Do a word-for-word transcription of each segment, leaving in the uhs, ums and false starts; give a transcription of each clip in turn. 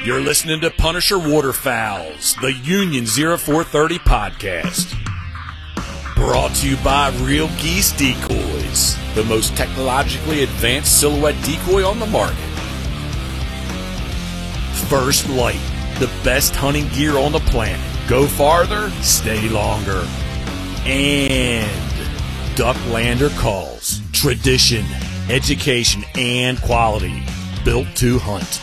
You're listening to Punisher Waterfowls, the Union zero four thirty podcast. Brought to you by Real Geese Decoys, the most technologically advanced silhouette decoy on the market. First Light, the best hunting gear on the planet. Go farther, stay longer. And Ducklander Calls, tradition, education, and quality. Built to hunt.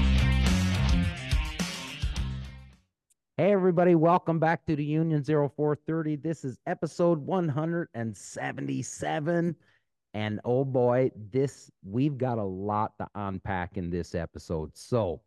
Hey everybody, welcome back to the Union zero four thirty. This is episode one hundred seventy-seven. And oh boy, this we've got a lot to unpack in this episode. So,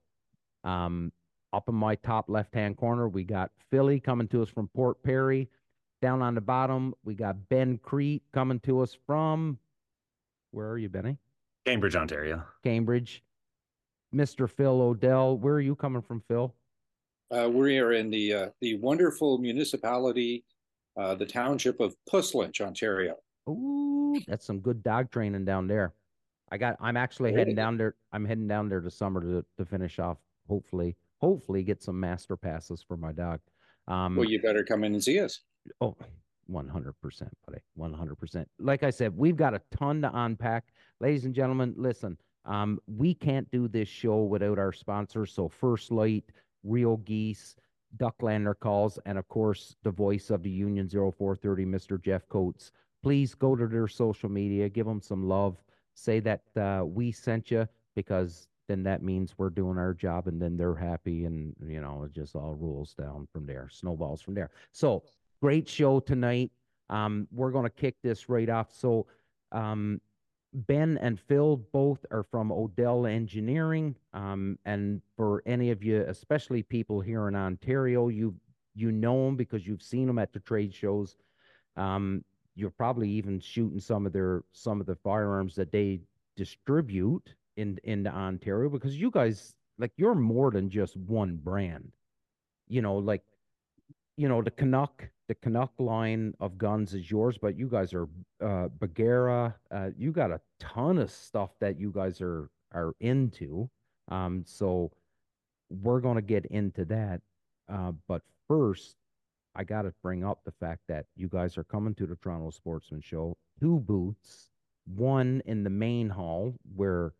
um, up in my top left-hand corner, we got Philly coming to us from Port Perry. Down on the bottom, we got Ben Crete coming to us from, where are you, Benny? Cambridge, Ontario. Cambridge. Mister Phil Odell, where are you coming from, Phil? Uh, we are in the uh, the wonderful municipality, uh, the township of Puslinch, Ontario. Ooh, that's some good dog training down there. I got. I'm actually Really? heading down there. I'm heading down there this summer to to finish off. Hopefully, hopefully get some master passes for my dog. Um, Well, you better come in and see us. oh, one hundred percent, buddy. one hundred percent. Like I said, we've got a ton to unpack. Ladies and gentlemen, listen, um, we can't do this show without our sponsors. So First Light, Real Geese, Ducklander Calls, and of course, the voice of the Union zero four thirty, Mister Jeff Coates. Please go to their social media, give them some love, say that uh, we sent you, because then that means we're doing our job and then they're happy, and, you know, it just all rolls down from there, snowballs from there. So, great show tonight. Um, we're going to kick this right off. So, um, Ben and Phil both are from Odell Engineering. Um, and for any of you, especially people here in Ontario, you you know them because you've seen them at the trade shows. Um, you're probably even shooting some of their some of the firearms that they distribute in into Ontario, because you guys, like, you're more than just one brand. You know, like, you know, the Canuck, the Canuck line of guns is yours, but you guys are uh Bagheera. Uh, you got a ton of stuff that you guys are are into. Um, so we're gonna get into that. Uh, but first, I gotta bring up the fact that you guys are coming to the Toronto Sportsman Show. Two booths, one in the main hall where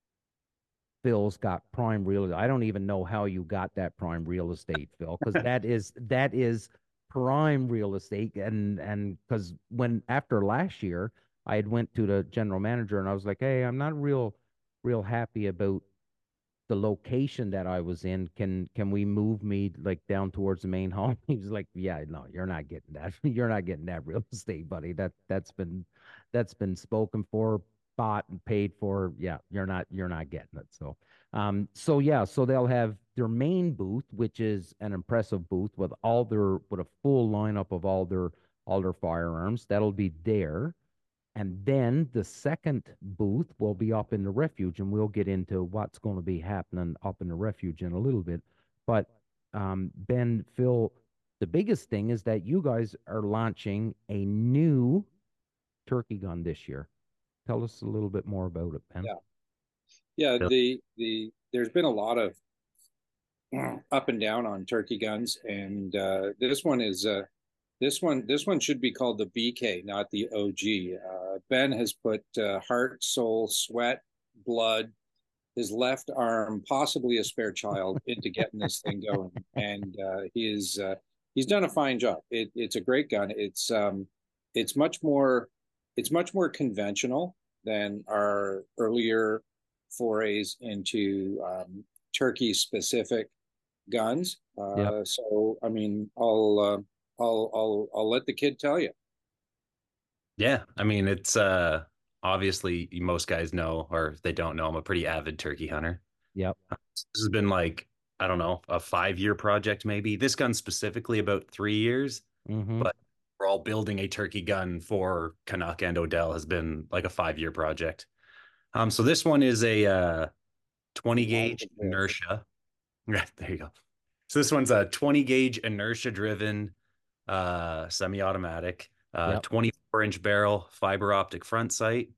Phil's got prime real estate. I don't even know how you got that prime real estate, Phil, because that is that is prime real estate. And and because when after last year, I had went to the general manager and I was like, hey, I'm not real real happy about the location that I was in. Can can we move me like down towards the main hall? He was like, yeah, no, you're not getting that. You're not getting that real estate, buddy. That that's been that's been spoken for, bought and paid for. Yeah, you're not you're not getting it. So um so yeah, so they'll have their main booth, which is an impressive booth with all their with a full lineup of all their all their firearms. That'll be there. And then the second booth will be up in the refuge, and we'll get into what's going to be happening up in the refuge in a little bit. But um, Ben, Phil, the biggest thing is that you guys are launching a new turkey gun this year. Tell us a little bit more about it, Ben. Yeah. Yeah, Yep. the the there's been a lot of up and down on turkey guns, and uh, this one is uh, this one this one should be called the B K, not the O G. Uh, Ben has put uh, heart, soul, sweat, blood, his left arm, possibly a spare child, into getting this thing going, and uh, he is uh, he's done a fine job. It, it's a great gun. It's um, it's much more it's much more conventional than our earlier forays into um, turkey specific guns. Uh, Yep. So I mean, I'll uh, I'll I'll I'll let the kid tell you. Yeah, I mean, it's uh obviously most guys know, or if they don't know, I'm a pretty avid turkey hunter. Yep. This has been like, I don't know, a five-year project maybe. This gun specifically about three years, Mm-hmm. but we're all building a turkey gun for Canuck and Odell has been like a five-year project. Um, so this one is a uh twenty gauge inertia. Right, there you go. So this one's a twenty gauge inertia driven uh semi-automatic, uh Yep. twenty-four inch barrel, fiber optic front sight,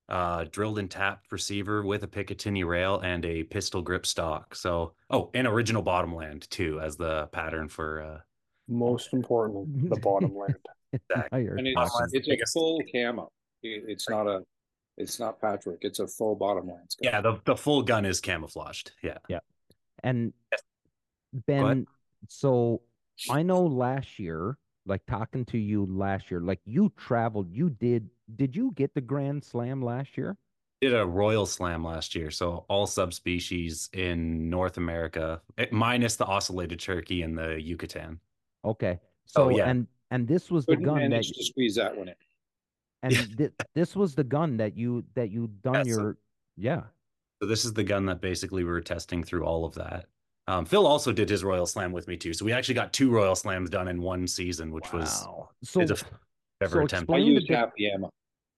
uh, drilled and tapped receiver with a Picatinny rail and a pistol grip stock. So, oh, and original bottomland too as the pattern for uh, Most importantly, the bottom land. that. Now you're And it's talking. it's a full camo. It- It's not a it's not patchwork. It's a full bottom line. It's got- Yeah, the, the full gun is camouflaged. Yeah. And Yes. Go Ben, ahead. so I know last year, like talking to you last year, like you traveled, you did, did you get the Grand Slam last year? Did a Royal Slam last year, so all subspecies in North America, eh, minus the ocellated turkey and the Yucatan. Okay. Oh, So, yeah. and, and this was the Couldn't gun that, manage to squeeze that one in. and Yeah. thi- this was the gun that you, that you done Yeah, so- your, yeah. So this is the gun that basically we were testing through all of that. Um, Phil also did his Royal Slam with me too, so we actually got two Royal Slams done in one season, which was Wow. So, it's a ever so attempt. I explain the used di- half the ammo.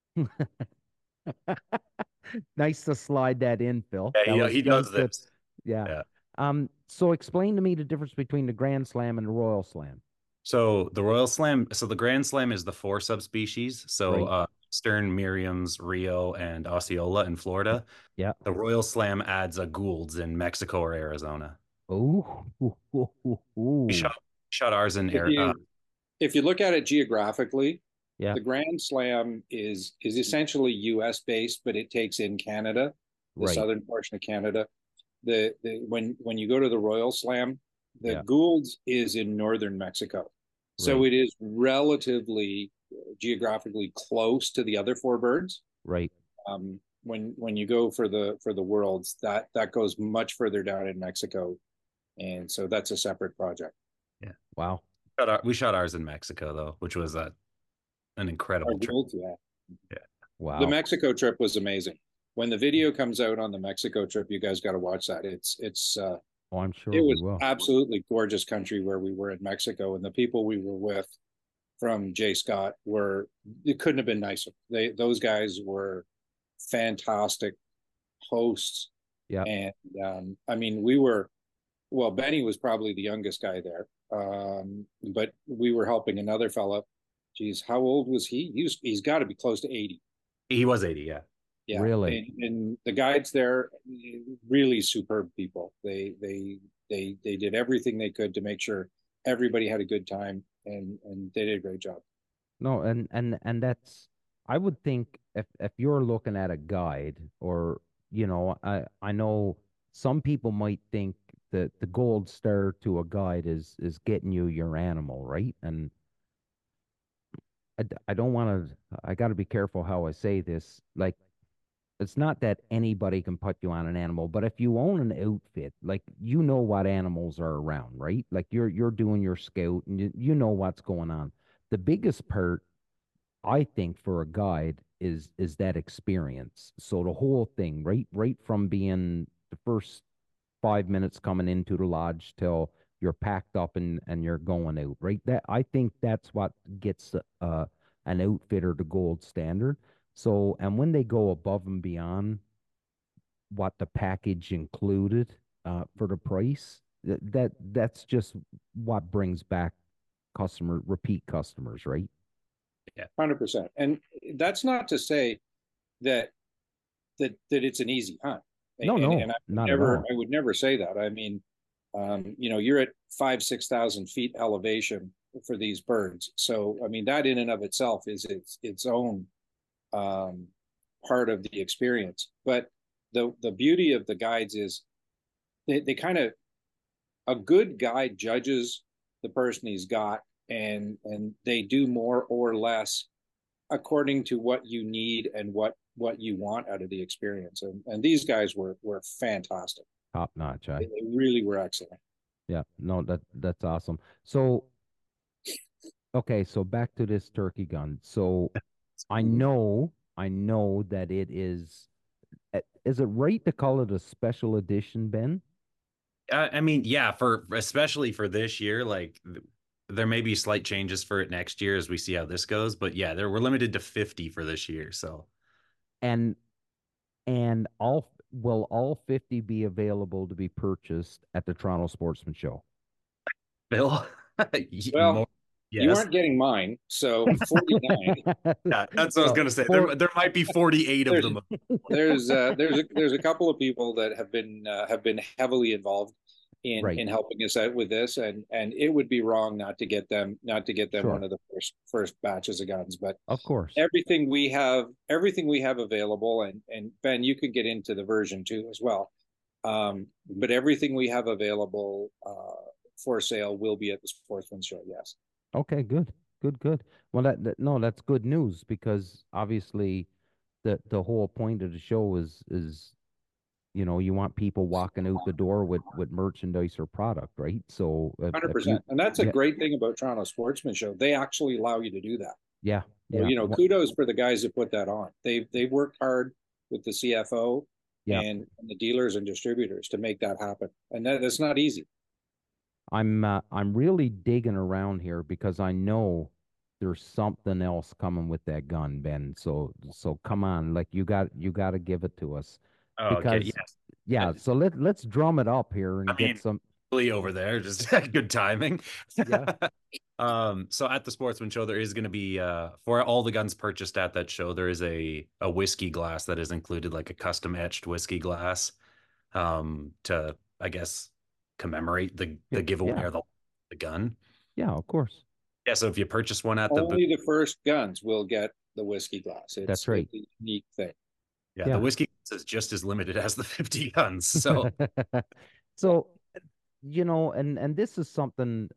nice to slide that in, Phil. Yeah, That he, was- he that does was good. this. Yeah. Yeah. Um, so explain to me the difference between the Grand Slam and the Royal Slam. So the Royal Slam, so the Grand Slam is the four subspecies. So Right. uh Stern, Miriam's, Rio, and Osceola in Florida. Yeah. The Royal Slam adds a Gould's in Mexico or Arizona. Oh, We shot shot ours in If Arizona. you, if you look at it geographically, Yeah. the Grand Slam is is essentially U S based, but it takes in Canada, the Right. southern portion of Canada. The, the when when you go to the Royal Slam, the Yeah. Gould's is in northern Mexico, so Right. it is relatively geographically close to the other four birds. Right. Um, when when you go for the for the Worlds, that that goes much further down in Mexico, and so that's a separate project. Wow. Shot our- we shot ours in Mexico though, which was uh, an Our incredible trip. Goulds, yeah. Wow. The Mexico trip was amazing. When the video comes out on the Mexico trip, you guys got to watch that. It's it's uh, oh, I'm sure it we was will. absolutely gorgeous country where we were in Mexico, and the people we were with from J Scott were it couldn't have been nicer. They those guys were fantastic hosts. Yeah. And um, I mean, we were well, Benny was probably the youngest guy there, um, but we were helping another fella. Geez, how old was he? He was, he's got to be close to eighty. He was eighty, yeah. Yeah, Really? And, and the guides there, really superb people. They they they they did everything they could to make sure everybody had a good time, and and they did a great job. No, and and and that's I would think if if you're looking at a guide or you know, I I know some people might think that the gold star to a guide is is getting you your animal, right? And I, d- I don't want to I got to be careful how I say this. Like it's not that anybody can put you on an animal, but if you own an outfit, like you know what animals are around, right? Like you're you're doing your scout and you, you know what's going on. The biggest part, I think, for a guide is is that experience. So the whole thing, right, right from being the first five minutes coming into the lodge till you're packed up and and you're going out, right? That I think that's what gets uh an outfitter the gold standard. So, and when they go above and beyond what the package included uh, for the price, that, that that's just what brings back customer repeat customers, right? one hundred percent. And that's not to say that that that it's an easy hunt. No, and, no, and I would not at never all. I would never say that. I mean, um, you know, you're at five, six thousand feet elevation for these birds. So I mean, that in and of itself is its its own um, part of the experience. But the the beauty of the guides is they, they kind of a good guide judges the person he's got, and and they do more or less according to what you need and what what you want out of the experience. And and these guys were were fantastic. Top notch, I They, they really were excellent. yeah, no, that that's awesome. So, okay, so back to this turkey gun. So I know, I know that it is. uh, Is it right to call it a special edition, Ben? I, I mean, yeah, for especially for this year, like th- there may be slight changes for it next year as we see how this goes, but yeah, there we're limited to fifty for this year. So And and all will all fifty be available to be purchased at the Toronto Sportsman Show? Bill, Well, more, You Yes. aren't getting mine, so forty-nine. Yeah, that's what I was So, gonna say. for- There, there might be forty-eight of There's them. there's uh, there's a, there's a couple of people that have been uh, have been heavily involved in Right. in helping us out with this, and and it would be wrong not to get them not to get them Sure. one of the first first batches of guns. But Of course. everything we have everything we have available, and and Ben, you could get into the version two as well. Um, but everything we have available uh, for sale will be at the Sportsman Show. Yes. Okay, good, good, good. Well, that, that no, that's good news because obviously, the the whole point of the show is is, you know, you want people walking out the door with with merchandise or product, right? So, if, Hundred if you, percent, and that's a yeah, great thing about Toronto Sportsman Show. They actually allow you to do that. yeah, So, yeah, you know, wha- kudos for the guys that put that on. They've they've worked hard with the C F O yeah. and, and the dealers and distributors to make that happen, and that, that's not easy. I'm uh, I'm really digging around here because I know there's something else coming with that gun, Ben. So so come on, like you got you got to give it to us Oh, okay. because Yes. yeah. So let let's drum it up here and I get mean, some. Lee over there, just good timing. Yeah. Um, so at the Sportsman Show, there is going to be uh for all the guns purchased at that show, there is a a whiskey glass that is included, like a custom etched whiskey glass, um, to I guess commemorate the Yeah, the giveaway yeah, or the the gun. yeah. Of course, Yeah, so if you purchase one at the booth, Only the first guns will get the whiskey glass. It's, that's right. it's a unique thing. yeah, the Yeah. whiskey is just as limited as the fifty guns. So So, you know, and and this is something,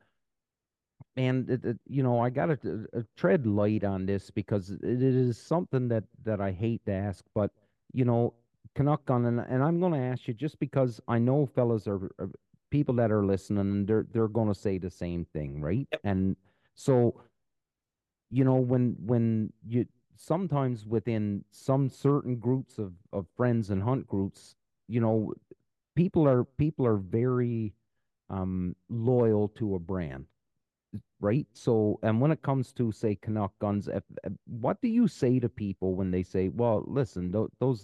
man. It, it- you know, I gotta uh, uh, tread light on this because it, it is something that that I hate to ask, but you know, Canuck gun, and and I'm going to ask you just because I know fellas are, are people that are listening, and they're they're going to say the same thing, right? Yep. And so, you know, when when you sometimes within some certain groups of of friends and hunt groups, you know, people are people are very um loyal to a brand, right? So, and when it comes to say Canuck guns, if, if- what do you say to people when they say, "Well, listen, th those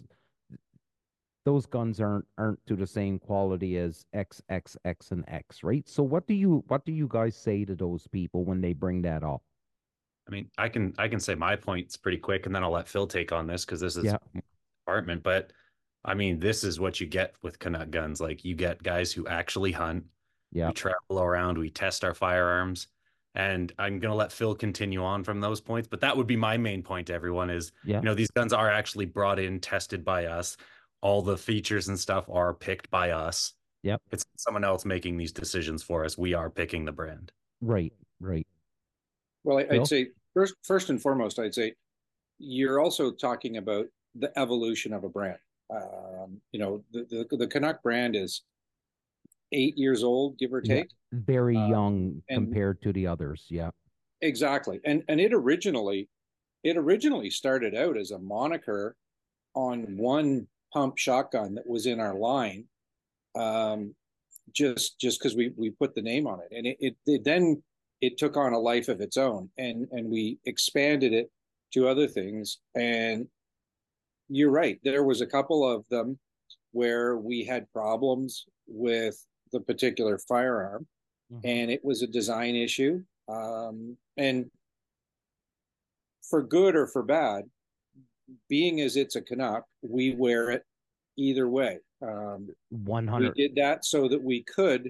those guns aren't aren't to the same quality as X, X, X, and X," right? So, what do you what do you guys say to those people when they bring that up? I mean, I can I can say my points pretty quick, and then I'll let Phil take on this because this is Yeah, department. But I mean, this is what you get with Canuck guns. Like you get guys who actually hunt. yeah, We travel around, we test our firearms. And I'm going to let Phil continue on from those points, but that would be my main point to everyone is, yeah, you know, these guns are actually brought in, tested by us. All the features and stuff are picked by us. yep, It's someone else making these decisions for us. We are picking the brand. right, right. Well, I, Phil? I'd say first first and foremost, I'd say you're also talking about the evolution of a brand. Um, you know, the, the the Canuck brand is eight years old, give or Yeah, take. very Uh, young and compared to the others. Yeah, exactly, and and it originally it originally started out as a moniker on one pump shotgun that was in our line, um, just just because we we put the name on it, and it, it, it then it took on a life of its own, and and we expanded it to other things. And you're right, there was a couple of them where we had problems with the particular firearm, Mhm. and it was a design issue. Um, and for good or for bad, being as it's a Canuck, we wear it either way. Um, one we hundred. did that so that we could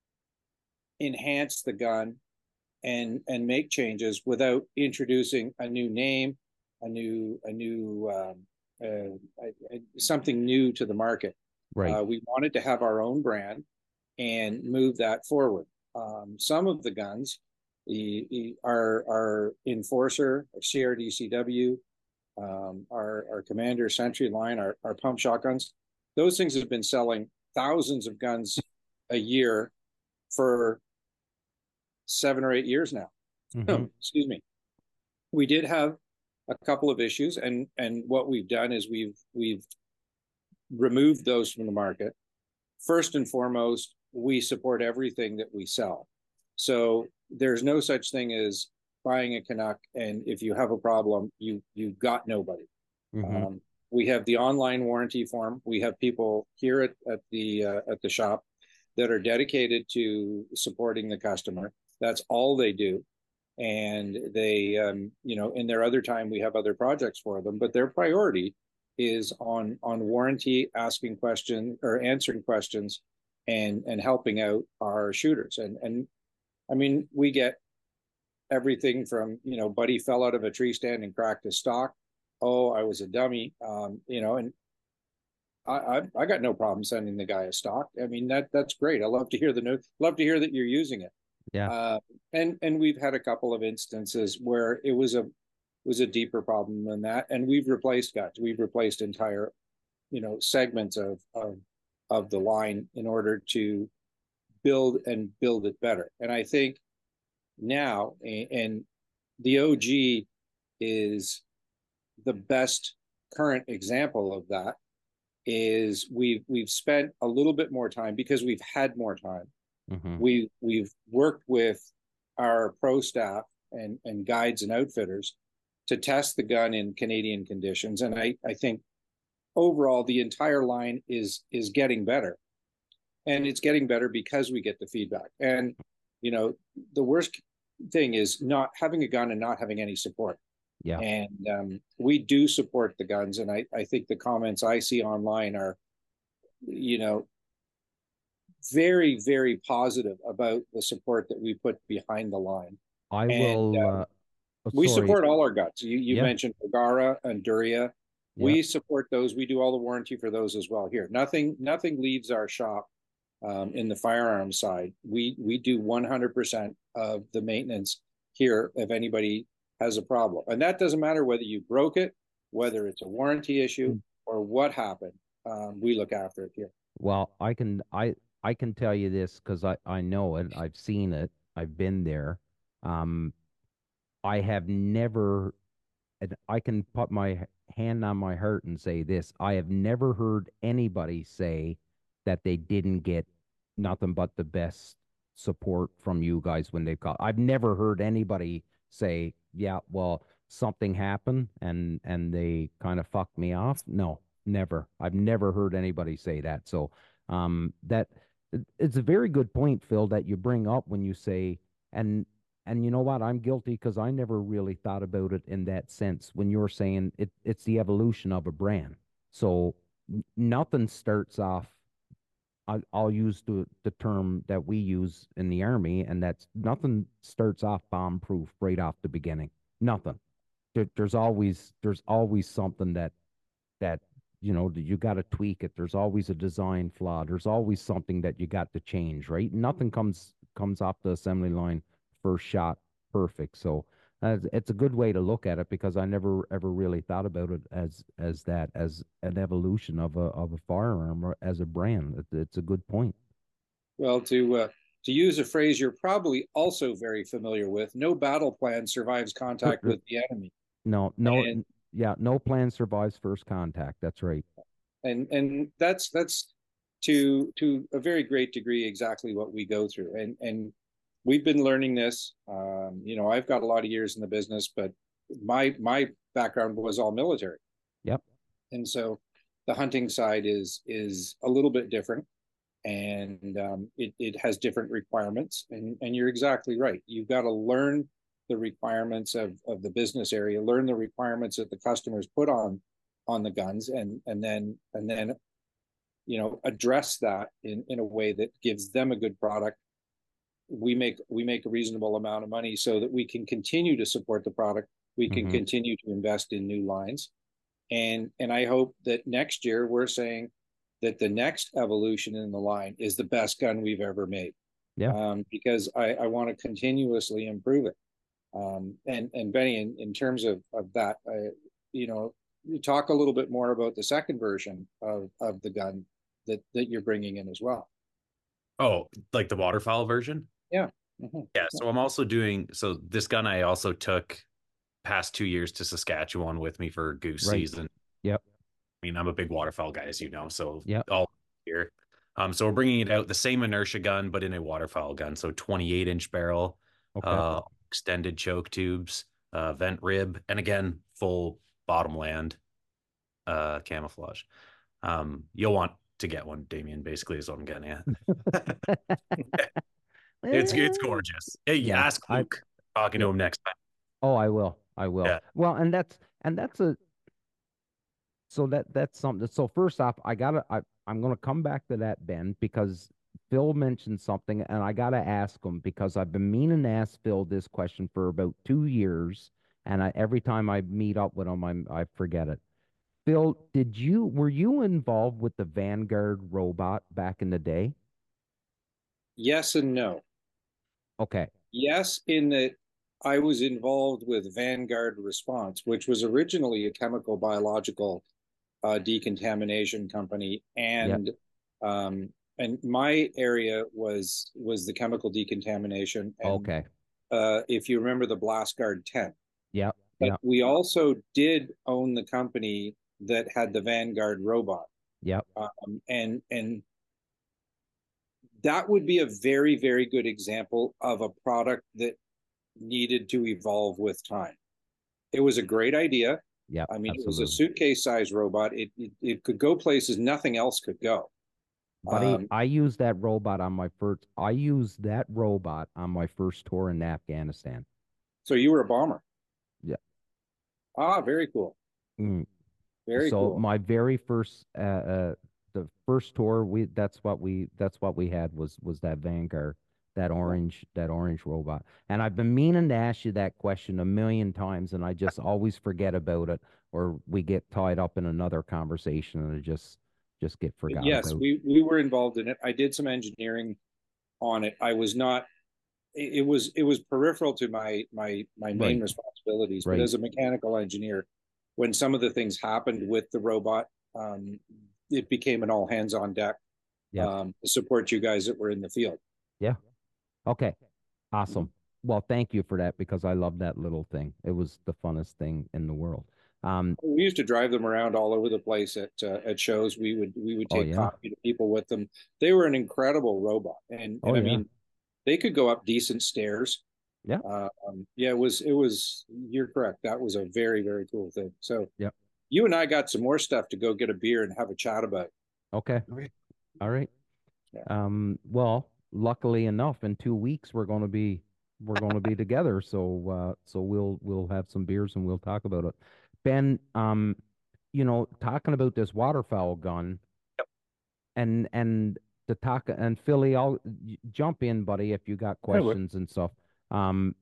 enhance the gun and and make changes without introducing a new name, a new a new um, uh, a, a, something new to the market. Right. Uh, we wanted to have our own brand and move that forward. Um, some of the guns, the, the our our Enforcer, our C R D C W, um, our our Commander Sentry line, our our pump shotguns, those things have been selling thousands of guns a year for seven or eight years now. Mhm. Excuse me. We did have a couple of issues, and and what we've done is we've we've removed those from the market. First and foremost, we support everything that we sell. So there's no such thing as buying a Canuck, and if you have a problem, you you got nobody. Mhm. Um, we have the online warranty form. We have people here at, at the uh, at the shop that are dedicated to supporting the customer. That's all they do. and they, um, you know, in their other time, we have other projects for them, but their priority is on on warranty, asking questions or answering questions, and and helping out our shooters. And and I mean, we get everything from, you know, buddy fell out of a tree stand and cracked his stock. Oh, I was a dummy, um, you know, and I, I I got no problem sending the guy a stock. I mean, that that's great. I love to hear the news. Love to hear that you're using it. Yeah. Uh, and and we've had a couple of instances where it was a was a deeper problem than that, and we've replaced guts. We've replaced entire, you know, segments of of of the line in order to build and build it better. And I think now, and the O G is the best current example of that, is we've we've spent a little bit more time because we've had more time. Mm-hmm. We we've worked with our pro staff and and guides and outfitters to test the gun in Canadian conditions, and I I think overall the entire line is is getting better, and it's getting better because we get the feedback. And you know, the worst thing is not having a gun and not having any support. Yeah. And um, we do support the guns, and I I think the comments I see online are, you know, very, very positive about the support that we put behind the line. I and, will. Uh, uh, oh, we sorry. support all our guts. You you Yeah. mentioned Bergara and Duria. We Yeah. support those. We do all the warranty for those as well here. Nothing nothing leaves our shop um, in the firearms side. We we do one hundred percent of the maintenance here if anybody has a problem. And that doesn't matter whether you broke it, whether it's a warranty issue, or what happened. Um, we look after it here. Well, I can I I can tell you this because I I know it. I've seen it. I've been there. Um, I have never, and I can put my h- hand on my heart and say this: I have never heard anybody say that they didn't get nothing but the best support from you guys when they've got. I've never heard anybody say, "Yeah, well, something happened and and they kind of fucked me off." No, never. I've never heard anybody say that. So, um, that it- it's a very good point, Phil, that you bring up when you say, and and you know what? I'm guilty because I never really thought about it in that sense. When you're saying it, it's the evolution of a brand. So n- nothing starts off. I, I'll use the the term that we use in the army, and that's nothing starts off bomb proof right off the beginning. Nothing. There, there's always there's always something that that you know that you got to tweak it. There's always a design flaw. There's always something that you got to change. Right? Nothing comes comes off the assembly line first shot perfect. So uh, it's a good way to look at it because I never ever really thought about it as as that as an evolution of a of a firearm or as a brand. It, it's a good point. Well, to uh, to use a phrase you're probably also very familiar with, no battle plan survives contact with the enemy. No, no, And- n- yeah, no plan survives first contact. That's right. and and that's that's to to a very great degree exactly what we go through. And and we've been learning this. Um, you know, I've got a lot of years in the business, but my my background was all military. Yep. And so the hunting side is is a little bit different, and um, it it has different requirements. And and you're exactly right. You've got to learn the requirements of of the business area, learn the requirements that the customers put on on the guns, and and then and then you know address that in in a way that gives them a good product. We make we make a reasonable amount of money so that we can continue to support the product. We can Mhm. continue to invest in new lines, and and I hope that next year we're saying that the next evolution in the line is the best gun we've ever made. Yeah. Um, because I, I want to continuously improve it. Um, and and Benny, in, in terms of of that, I, you know, you talk a little bit more about the second version of of the gun that that you're bringing in as well. Oh, like the waterfowl version? Yeah. Mhm. Yeah. So I'm also doing, so this gun I also took past two years to Saskatchewan with me for goose Right. season. Yep. I mean, I'm a big waterfowl guy, as you know. So Yep. all here. Um, so we're bringing it out the same inertia gun, but in a waterfowl gun. So twenty-eight inch barrel, Okay. uh, extended choke tubes, uh, vent rib, and again, full bottomland uh, camouflage. Um, you'll want to get one, Damien, basically is what I'm getting at. It's it's gorgeous. Hey, Yeah, ask I- Luke. talking to him next time. Oh, I will. I will. Yeah. Well, and that's and that's a so that that's something. So first off, I gotta I I'm gonna come back to that, Ben, because Phil mentioned something, and I gotta ask him because I've been meaning to ask Phil this question for about two years, and I every time I meet up with him, I'm I forget it. Phil, did you were you involved with the Vanguard robot back in the day? Yes and no. Okay. Yes, in that I was involved with Vanguard Response, which was originally a chemical biological uh, decontamination company, Yep. and um, and my area was was the chemical decontamination. And Okay. uh, if you remember the Blast Guard ten, Yep. but Yep. we also did own the company that had the Vanguard robot, Yep. um, and and that would be a very very good example of a product that needed to evolve with time. It was a great idea. Yep. I mean, it was a Absolutely. suitcase-sized robot. It, it it could go places nothing else could go. Buddy, Um, I used that robot on my first I used that robot on my first tour in Afghanistan. so you were a bomber. Yeah. Ah, very cool. Mm. Very So cool. my very first uh, uh the first tour we that's what we that's what we had was was that Vanguard, that orange that orange robot. And I've been meaning to ask you that question a million times, and I just always forget about it, or we get tied up in another conversation and it just just get forgot Yes, about. we we were involved in it. I did some engineering on it. I was not. It, it was it was peripheral to my my my main Right, responsibilities. But right. as a mechanical engineer, when some of the things happened with the robot, um, it became an all hands on deck Yeah. um, to support you guys that were in the field. Yeah. Okay. Awesome. Well, thank you for that because I love that little thing. It was the funnest thing in the world. Um, We used to drive them around all over the place at uh, at shows. We would we would oh take yeah. coffee to people with them. They were an incredible robot, and Oh and I yeah. mean, they could go up decent stairs. Yeah. Uh, um, yeah, it was it was. You're correct. That was a very very cool thing. So Yeah. you and I got some more stuff to go get a beer and have a chat about. Okay. All right. Yeah. Um, well, luckily enough, in two weeks we're going to be we're going to be together. So uh, so we'll we'll have some beers and we'll talk about it. Ben, um, you know, talking about this waterfowl gun and and the talk and Philly, I'll y- jump in, buddy, if you got Anyway, questions and stuff. Um,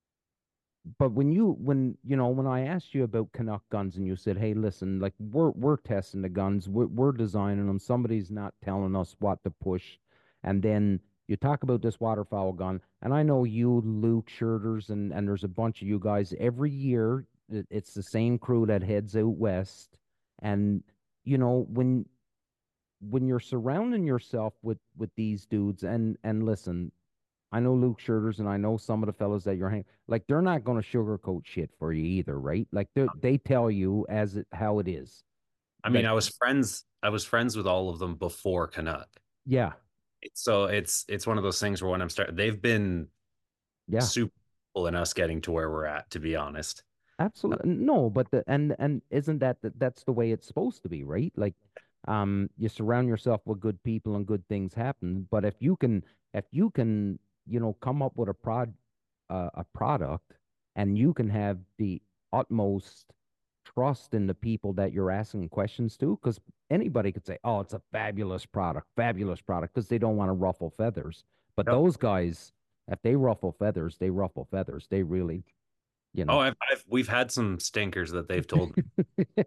but when you when you know when I asked you about Canuck guns and you said, "Hey, listen, like we're we're testing the guns, we're we're designing them. Somebody's not telling us what to push," and then you talk about this waterfowl gun, and I know you, Luke Scherters, and and there's a bunch of you guys every year. it- It's the same crew that heads out west, and you know when when you're surrounding yourself with with these dudes, and and listen, I know Luke Scherters and I know some of the fellas that you're hanging, like they're not going to sugarcoat shit for you either, right? Like they they tell you as it how it is. I mean, Like I was friends. I was friends with all of them before Canuck. yeah, So it's it's one of those things where when I'm starting, they've been yeah, super cool in us getting to where we're at, to be honest. absolutely. No, but the and and isn't that the, that's the way it's supposed to be, right? Like um you surround yourself with good people and good things happen. But if you can if you can, you know, come up with a prod uh, a product and you can have the utmost trust in the people that you're asking questions to, because anybody could say, "Oh, it's a fabulous product, fabulous product," because they don't want to ruffle feathers. But Yep. those guys, if they ruffle feathers, they ruffle feathers. They really, you Oh, know. I've, I've we've had some stinkers that they've told me.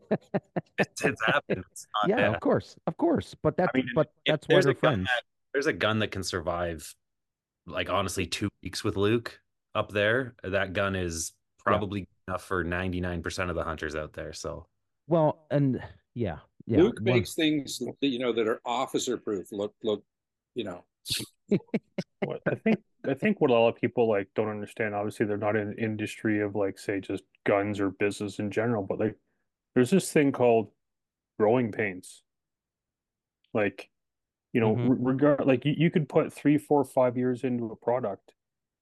It's, it's happened. It's not Yeah, of bad. course, of course. But I that's mean, but if that's why there's they're a gun friends. that there's a gun that can survive, like honestly, two weeks with Luke up there, that gun is Yeah. probably enough for ninety-nine percent of the hunters out there. So Well, and yeah, yeah, Luke one. makes things that, you know that are officer proof. Look look, you know. what I think I think what a lot of people like don't understand, obviously they're not in the industry of like say just guns or business in general, but like there's this thing called growing pains. Like, you know, Hmm. re- regard like you, you could put three, four, five years into a product,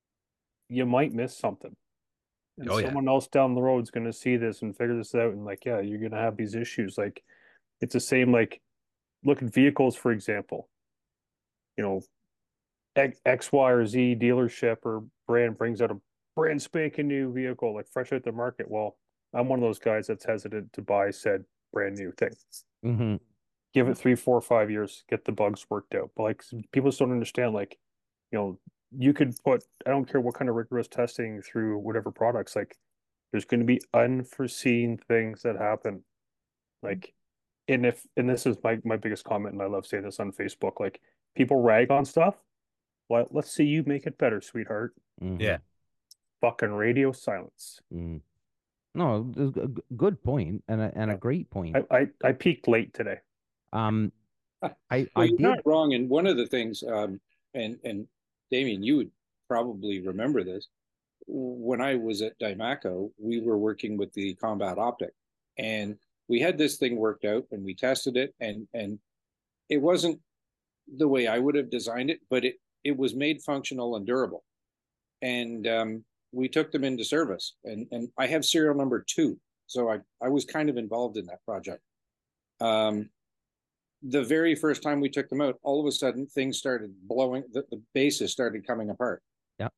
you might miss something. And oh yeah, someone else down the road is going to see this and figure this out and like, yeah, you're going to have these issues. Like it's the same like look at vehicles, for example. You know, X, Y, or Z dealership or brand brings out a brand spanking new vehicle, like fresh out the market. Well, I'm one of those guys that's hesitant to buy said brand new thing. Mm-hmm. Give it three, four, five years, get the bugs worked out. But like people just don't understand, like, you know, you could put, I don't care what kind of rigorous testing through whatever products, like there's going to be unforeseen things that happen. Like, and if, and this is my, my biggest comment, and I love saying this on Facebook, like people rag on stuff. Well, let's see you make it better, sweetheart. Mm-hmm. Yeah. Fucking radio silence. Mm. No, a g- g- good point and a, and a great point. I, I, I peaked late today. Um, I Well, I you're did. not wrong. And one of the things, um, and and Damien, you would probably remember this. When I was at Dymaco, we were working with the Combat Optic, and we had this thing worked out, and we tested it, and and it wasn't the way I would have designed it, but it it was made functional and durable. And um, we took them into service, and and I have serial number two, so I I was kind of involved in that project. Um, the very first time we took them out, all of a sudden things started blowing. The, the bases started coming apart. Yep.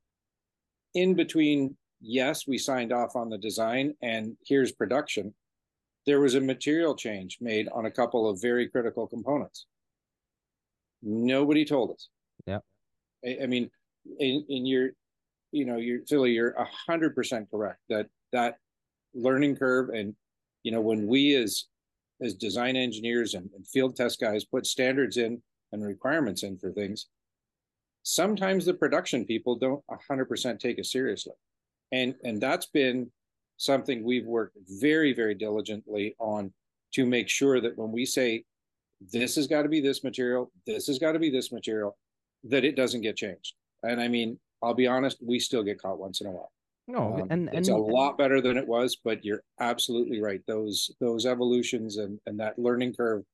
In between, yes, we signed off on the design, and here's production. There was a material change made on a couple of very critical components. Nobody told us. Yeah. I, I mean, in, in your, you know, you're Philly, you're a hundred percent correct that that learning curve, and you know, when we as as design engineers and, and field test guys put standards in and requirements in for things, sometimes the production people don't a hundred percent take it seriously, and and that's been something we've worked very very diligently on to make sure that when we say this has got to be this material, this has got to be this material, that it doesn't get changed. And I mean, I'll be honest, we still get caught once in a while. No, Um, and it's and a lot better than it was, but you're absolutely right. Those those evolutions and and that learning curve,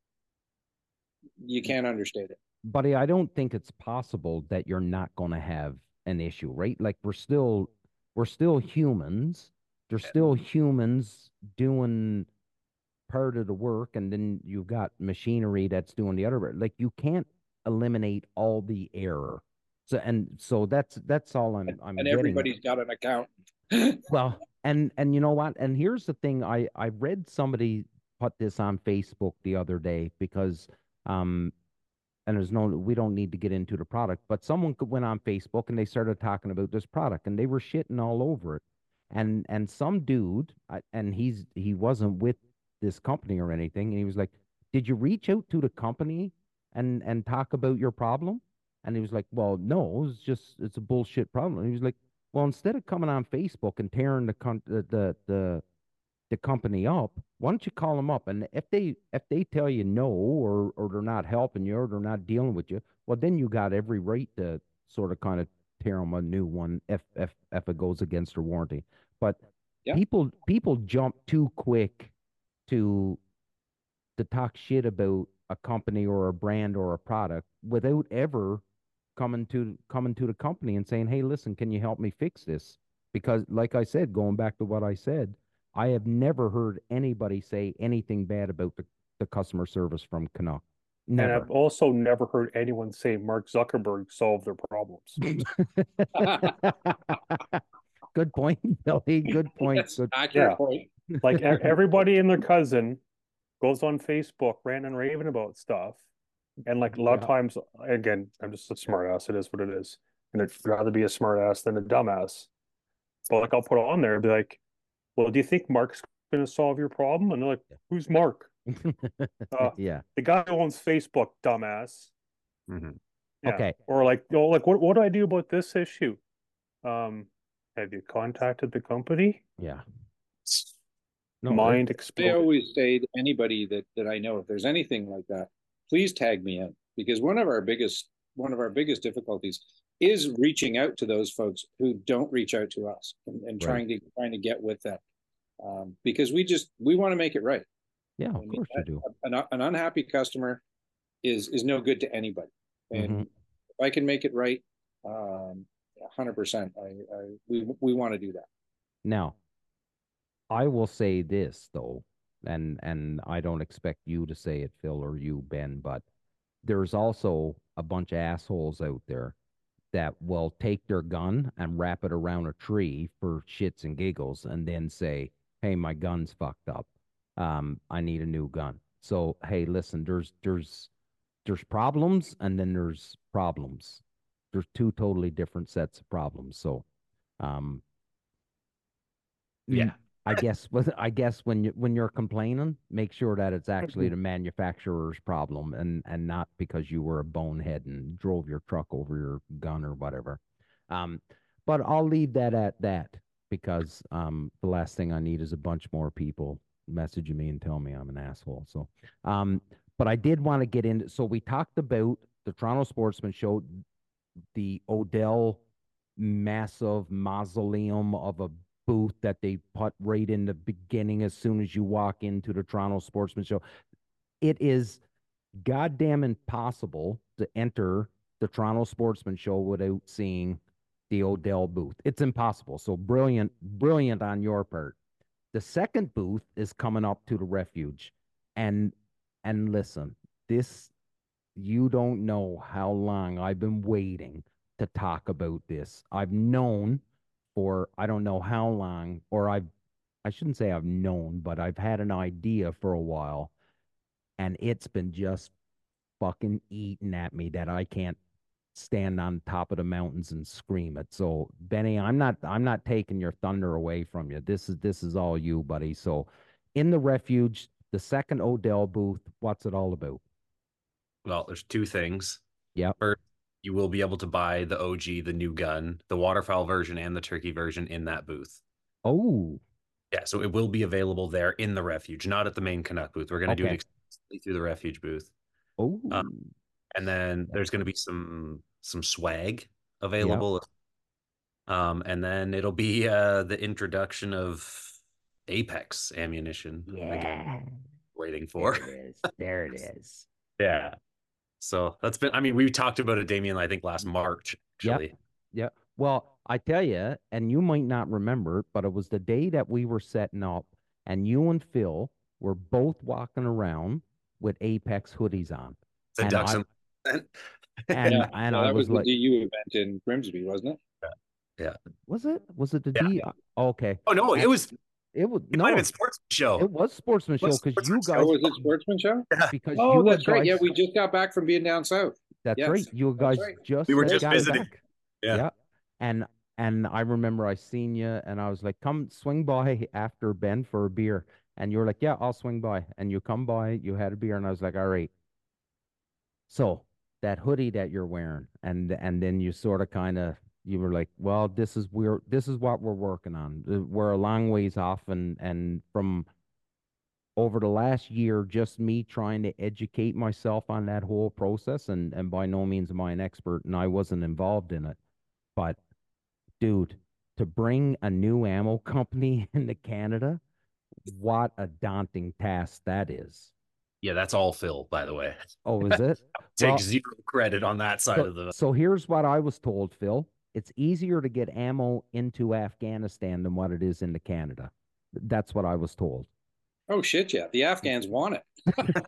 you can't understate it. buddy, I don't think it's possible that you're not going to have an issue, right? Like we're still we're still humans. There's still humans doing part of the work, and then you've got machinery that's doing the other. Like you can't eliminate all the error. So and so that's that's all I'm I'm And getting. everybody's got an account. Well, and and you know what? And here's the thing. I I read somebody put this on Facebook the other day because um and there's no we don't need to get into the product, but someone could- went on Facebook and they started talking about this product and they were shitting all over it. And and some dude, I- and he's he wasn't with this company or anything, and he was like, "Did you reach out to the company and and talk about your problem?" And he was like, "Well, no, it's just it's a bullshit problem." And he was like, "Well, instead of coming on Facebook and tearing the con the the the, the company up, why don't you call them up? And if they if they tell you no, or or they're not helping you, or they're not dealing with you, well, then you got every right to sort of kind of tear them a new one if if if it goes against their warranty." But Yeah. people people jump too quick to to talk shit about a company or a brand or a product without ever coming to coming to the company and saying, "Hey, listen, can you help me fix this?" Because, like I said, going back to what I said, I have never heard anybody say anything bad about the, the customer service from Canuck. And I've Never. also never heard anyone say Mark Zuckerberg solved their problems. Good point, Billy. Good point. That's Good. accurate Yeah. point. Like e- everybody and their cousin goes on Facebook ranting and raving about stuff. And like a lot Yeah. of times, again, I'm just a smart ass. It is what it is. And I'd rather be a smart ass than a dumbass. But like I'll put it on there and be like, well, do you think Mark's going to solve your problem? And they're like, who's Mark? Uh, Yeah. the guy who owns Facebook, dumbass. Mhm. Yeah. Okay. Or like, oh, like what, what do I do about this issue? Um, have you contacted the company? Yeah. No, Mind They exploded. always say to anybody that that I know, if there's anything like that, please tag me in, because one of our biggest one of our biggest difficulties is reaching out to those folks who don't reach out to us, and, and Right. trying to trying to get with them, um, because we just we want to make it right. yeah, I of mean, course you do. An, an unhappy customer is is no good to anybody, and Mhm. if I can make it right, um, one hundred percent, I, I we we want to do that. Now, I will say this though, and and I don't expect you to say it, Phil, or you, Ben, but there's also a bunch of assholes out there that will take their gun and wrap it around a tree for shits and giggles and then say, hey, my gun's fucked up. Um, I need a new gun. So, hey, listen, there's there's there's problems and then there's problems. There's two totally different sets of problems. So, um, Yeah. I guess with I guess when you when you're complaining, make sure that it's actually the manufacturer's problem and and not because you were a bonehead and drove your truck over your gun or whatever. Um, but I'll leave that at that because um the last thing I need is a bunch more people messaging me and telling me I'm an asshole. So um, but I did want to get into so we talked about the Toronto Sportsman Show, the Odell massive mausoleum of a booth that they put right in the beginning as soon as you walk into the Toronto Sportsman Show. It is goddamn impossible to enter the Toronto Sportsman Show without seeing the Odell booth. It's impossible. So brilliant, brilliant on your part. The second booth is coming up to the Refuge. And and listen, this you don't know how long I've been waiting to talk about this. I've known for I don't know how long, or I've I shouldn't say I've known, but I've had an idea for a while, and it's been just fucking eating at me that I can't stand on top of the mountains and scream it. So Benny, I'm not I'm not taking your thunder away from you. This is this is all you, buddy. So in the Refuge, the second Odell booth, what's it all about? Well, there's two things. Yep. First, you will be able to buy the O G, the new gun, the waterfowl version and the turkey version in that booth. Oh. Yeah, so it will be available there in the Refuge, not at the main Canuck booth. We're going to Okay. do it exclusively through the Refuge booth. Oh. Um, and then there's going to be some some swag available. Um, and then it'll be uh, the introduction of Apex ammunition. Yeah. Again, waiting for. There it is. There it is. Yeah. So that's been, I mean, we talked about it, Damien, I think last March, actually. Yep. Yep. Well, I tell you, and you might not remember, but it was the day that we were setting up, and you and Phil were both walking around with Apex hoodies on. The and Ducks I, and, and, yeah, and yeah, I that was, was like, the D U event in Grimsby, wasn't it? Yeah. Was it? Was it the Yeah. D? Okay. Oh, no, And it was, it was it no, might have been Sports Show. it was Sportsman It Show was because you Sportsman guys, Oh, was it Sportsman Show? Yeah. because Oh, you that's right. guys, Yeah, we just got back from being down south. that's Yes, right. You that's guys right. just We were had just got visiting. back. Yeah. Yeah. And and I remember I seen you and I was like, come swing by after Ben for a beer. And you were like, yeah, I'll swing by. And you come by, you had a beer, and I was like, all right. So that hoodie that you're wearing, and and then you sort of kind of you were like, well, this is we're this is what we're working on. Uh, We're a long ways off, and and from over the last year, just me trying to educate myself on that whole process, and and by no means am I an expert, and I wasn't involved in it. But dude, to bring a new ammo company into Canada, what a daunting task that is. Yeah, that's all Phil, by the way. Oh, is it? Take Well, zero credit on that side so, of the. so here's what I was told, Phil. It's easier to get ammo into Afghanistan than what it is into Canada. That's what I was told. Oh shit, yeah. The Afghans want it.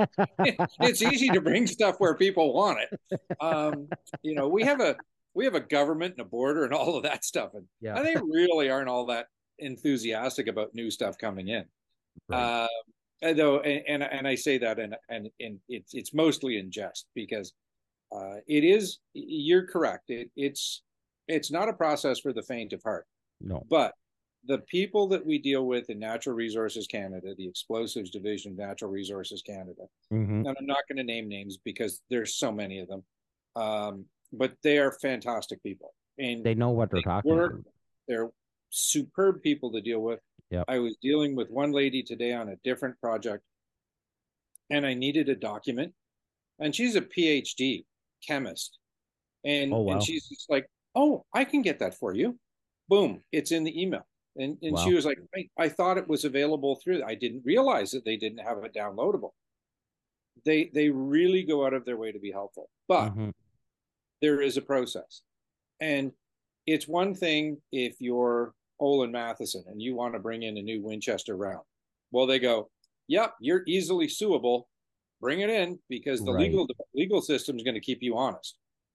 It's easy to bring stuff where people want it. Um, you know, we have a we have a government and a border and all of that stuff, and Yeah. they really aren't all that enthusiastic about new stuff coming in. Right. Uh, and though, and, and and I say that, and and and it's it's mostly in jest because uh, it is. You're correct. It, it's it's not a process for the faint of heart. No. But the people that we deal with in Natural Resources Canada, the Explosives Division of Natural Resources Canada, Mhm. and I'm not going to name names because there's so many of them, um, but they are fantastic people. And They know what they're they talking work- about. they're superb people to deal with. Yep. I was dealing with one lady today on a different project, and I needed a document, and she's a PhD chemist, and Oh, wow. and she's just like, "Oh, I can get that for you." Boom, it's in the email. And and she Wow. was like, I, I thought it was available through. I didn't realize that they didn't have it downloadable. They they really go out of their way to be helpful, but Mhm. there is a process, and it's one thing if you're Olin Matheson and you want to bring in a new Winchester round. Well, they go, "Yep, you're easily suable. Bring it in because the Right. legal legal system is going to keep you honest." Right.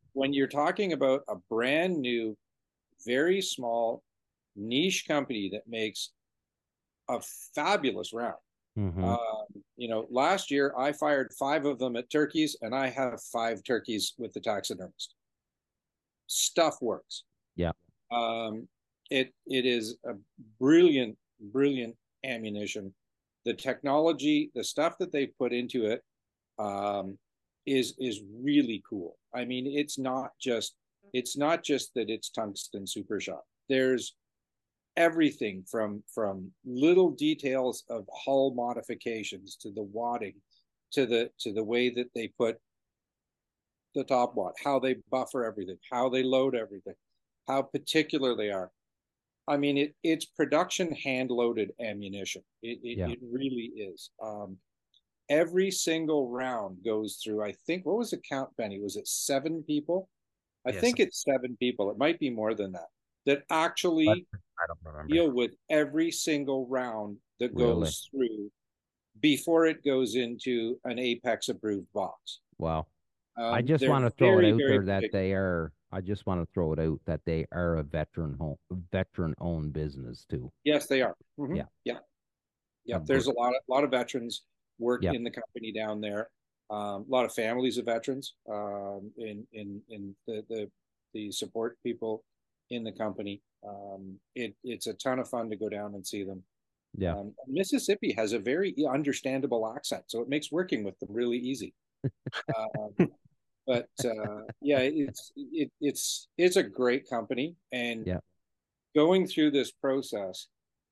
when you're talking about a brand new, very small niche company that makes a fabulous round. Mhm. Um, you know, last year I fired five of them at turkeys, and I have five turkeys with the taxidermist. Stuff works. Yeah. Um, it it is a brilliant, brilliant ammunition. The technology, the stuff that they put into it, um, is is really cool. I mean, it's not just it's not just that it's tungsten super shot. There's everything from from little details of hull modifications to the wadding, to the to the way that they put the top wad, how they buffer everything, how they load everything, how particular they are. I mean, it it's production hand loaded ammunition. It it, Yeah. it really is. Um, every single round goes through, I think, what was the count, Benny? Was it seven people? I Yes. think it's seven people. It might be more than that, that But actually I don't remember. deal with every single round that Really? goes through before it goes into an Apex approved box. Wow. I Um, just they're want to throw it very, out very there that particular. they are. I just want to throw it out that they are a veteran home, veteran owned business too. Yes, they are. Mhm. Yeah. Yeah. Yeah. A There's gr- a lot of lot of veterans work Yeah. in the company down there. Um, a lot of families of veterans, um, in in in the the the support people in the company. Um, it it's a ton of fun to go down and see them. Yeah. Um, Mississippi has a very understandable accent, so it makes working with them really easy. Um, but uh, yeah, it's it, it's it's a great company, and Yeah. going through this process,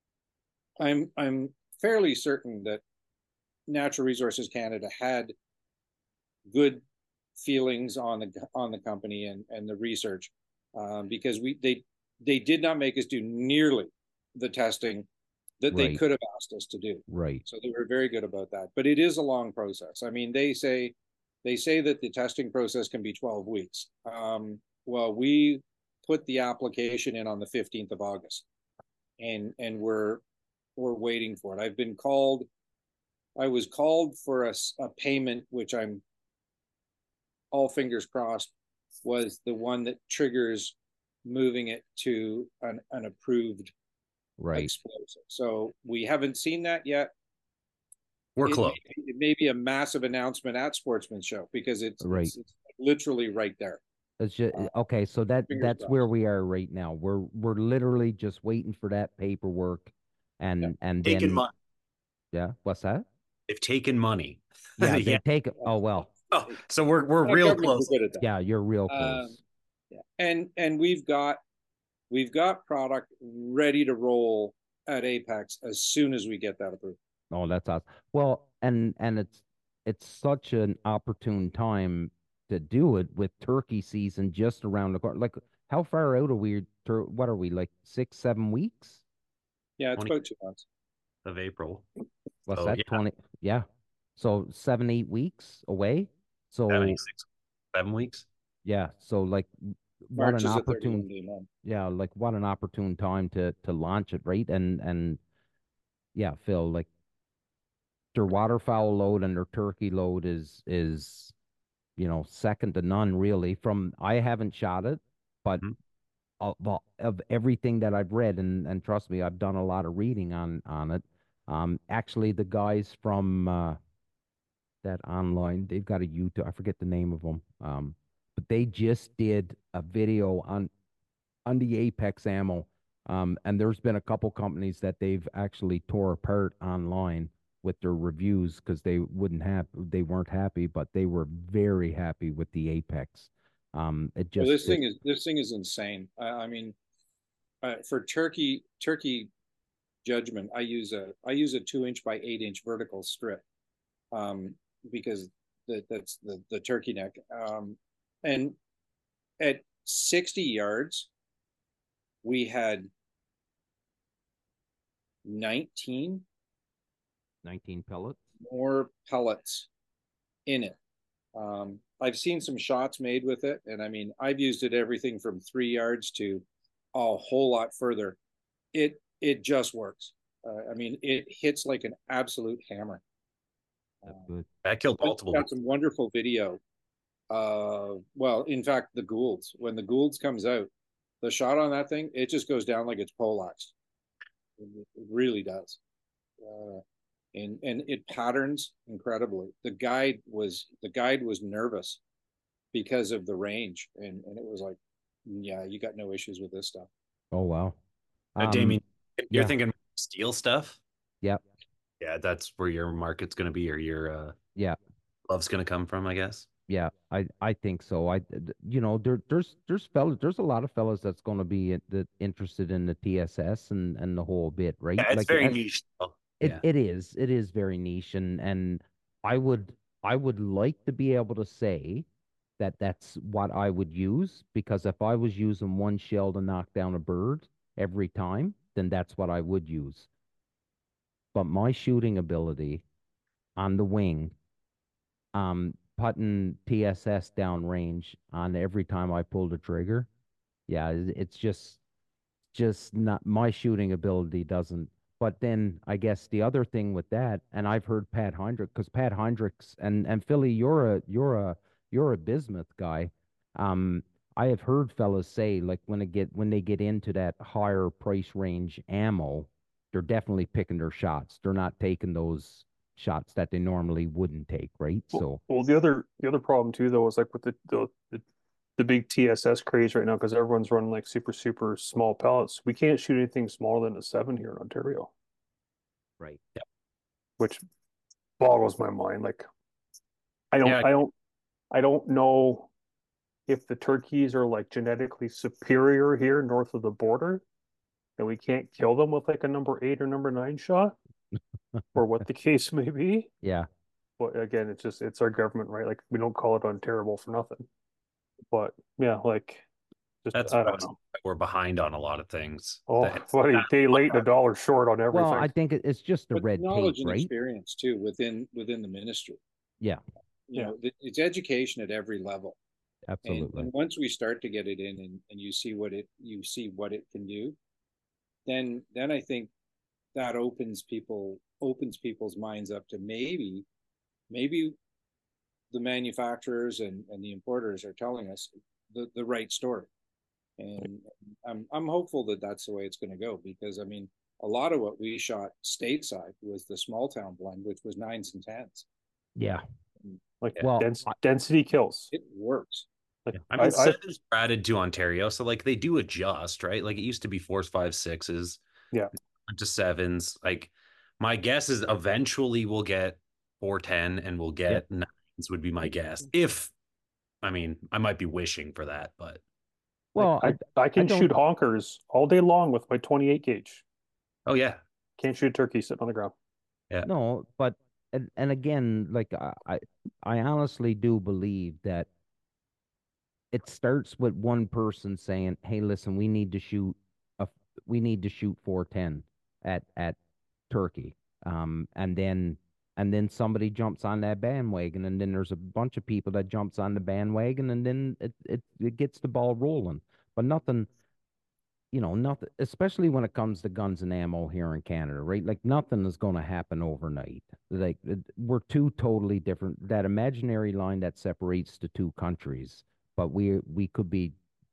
I'm I'm fairly certain that Natural Resources Canada had good feelings on the on the company and and the research, um, because we they they did not make us do nearly the testing that they Right. could have asked us to do. Right. So they were very good about that. But it is a long process. I mean, they say they say that the testing process can be twelve weeks. Um, well, we put the application in on the fifteenth of August, and and we're we're waiting for it. I've been called. I was called for a, a payment, which I'm all fingers crossed was the one that triggers moving it to an, an approved Right. explosive. So we haven't seen that yet. We're It close. may, it may be a massive announcement at Sportsman Show because it's, Right. it's, it's literally right there. It's just Uh, okay. So that fingers that's crossed. where we are right now. We're we're literally just waiting for that paperwork, and Yeah. and Taken then money. yeah. What's that? They've taken money. Yeah. Yeah. They take it. Oh well. Oh, so we're we're Uh, real governments close. are good at that. Yeah. You're real close. Um, yeah. And and we've got we've got product ready to roll at Apex as soon as we get that approved. Oh, that's awesome. Well, and and it's it's such an opportune time to do it with turkey season just around the corner. Like, how far out are we? tur- What are we, like six, seven weeks? Yeah, it's twenty about two months. of April. What's So, that? yeah. Twenty? Yeah. So seven, eight weeks away. So Seven, six, seven weeks. yeah. So like, what March an is a opportune. thirty-one day month. Yeah, like what an opportune time to to launch it, right? And and yeah, Phil, like their waterfowl load and their turkey load is is you know second to none, really. From I haven't shot it, but Mhm. of, of of everything that I've read, and and trust me, I've done a lot of reading on on it. Um, actually, the guys from uh, that online, they've got a YouTube. I forget the name of them. Um, but they just did a video on on the Apex ammo. Um, and there's been a couple companies that they've actually tore apart online with their reviews because they wouldn't have, they weren't happy, but they were very happy with the Apex. Um, it Well, just, this it, thing is this thing is insane. I, I mean, uh, for turkey turkey judgment, I use a I use a two inch by eight inch vertical strip, um, because that that's the the turkey neck. Um, and at sixty yards, we had nineteen nineteen pellets. more pellets in it. Um, I've seen some shots made with it, and I mean, I've used it everything from three yards to a whole lot further. It it just works. Uh, I mean, it hits like an absolute hammer. That's Uh, good. That killed I've multiple. got some wonderful video Uh, well, in fact, the Goulds, when the Goulds comes out, the shot on that thing, it just goes down like it's poleaxed. It really does. Uh, and and it patterns incredibly. The guide was the guide was nervous because of the range, and and it was like, yeah, you got no issues with this stuff. Oh wow. Uh, Um, Damien, you're yeah. thinking steel stuff? Yep. Yeah, that's where your market's going to be, or your uh, Yeah. love's going to come from, I guess. Yeah, I I think so. I th- you know there there's there's fellas there's a lot of fellas that's going to be in, that interested in the T S S and and the whole bit, right? Yeah, it's Like very as, niche. Though. it Yeah. it is it is very niche, and and I would I would like to be able to say that that's what I would use, because if I was using one shell to knock down a bird every time, then that's what I would use. But my shooting ability on the wing, um, putting T S S downrange on every time I pull the trigger, yeah, it- it's just just not my shooting ability doesn't. But then I guess the other thing with that, and I've heard Pat Heinrich, because Pat Heinrichs and and Philly, you're a you're a you're a bismuth guy. Um, I have heard fellas say, like, when it get when they get into that higher price range ammo, they're definitely picking their shots. They're not taking those shots that they normally wouldn't take, right? Well, So well, the other the other problem too, though, is like with the the the, the big T S S craze right now, because everyone's running like super super small pellets. We can't shoot anything smaller than a seven here in Ontario, right. which boggles my mind. Like, I don't Yeah. I don't I don't know if the turkeys are like genetically superior here north of the border, and we can't kill them with like a number eight or number nine shot, or what the case may be. Yeah. But again, it's just it's our government, right? Like, we don't call it Ontario for nothing. But yeah, like, just That's I what I don't was, know. we're behind on a lot of things. Oh, That- buddy, day late and a dollar short on Well, I everything. think it- it's just the But red knowledge tape, and right? experience too within within the ministry. Yeah, You Yeah. know, th- it's education at every level. And, absolutely. and once we start to get it in, and, and you see what it you see what it can do, then then I think that opens people opens people's minds up to maybe maybe the manufacturers and, and the importers are telling us the, the right story. And I'm I'm hopeful that that's the way it's going to go, because I mean, a lot of what we shot stateside was the small town blend, which was nines and tens. Yeah. Like, Yeah. Well, dens I- density kills. It works. Like, I mean, I, I sevens were added to Ontario, so like they do adjust, right? Like it used to be fours, five, sixes, yeah. to sevens. Like my guess is eventually we'll get four ten and we'll get Yep. nines would be my guess. If I mean, I might be wishing for that, but well, I, I, I can don't- shoot honkers all day long with my twenty-eight gauge. oh yeah, Can't shoot a turkey sitting on the ground. no, but and, and again, like I, I I honestly do believe that it starts with one person saying, "Hey, listen, we need to shoot a we need to shoot four ten at at Turkey," um, and then and then somebody jumps on that bandwagon, and then there's a bunch of people that jumps on the bandwagon, and then it it, it gets the ball rolling. But nothing, you know, nothing, especially when it comes to guns and ammo here in Canada, right? Like nothing is going to happen overnight. Like it- we're two totally different. That imaginary line that separates the two countries, but we we could be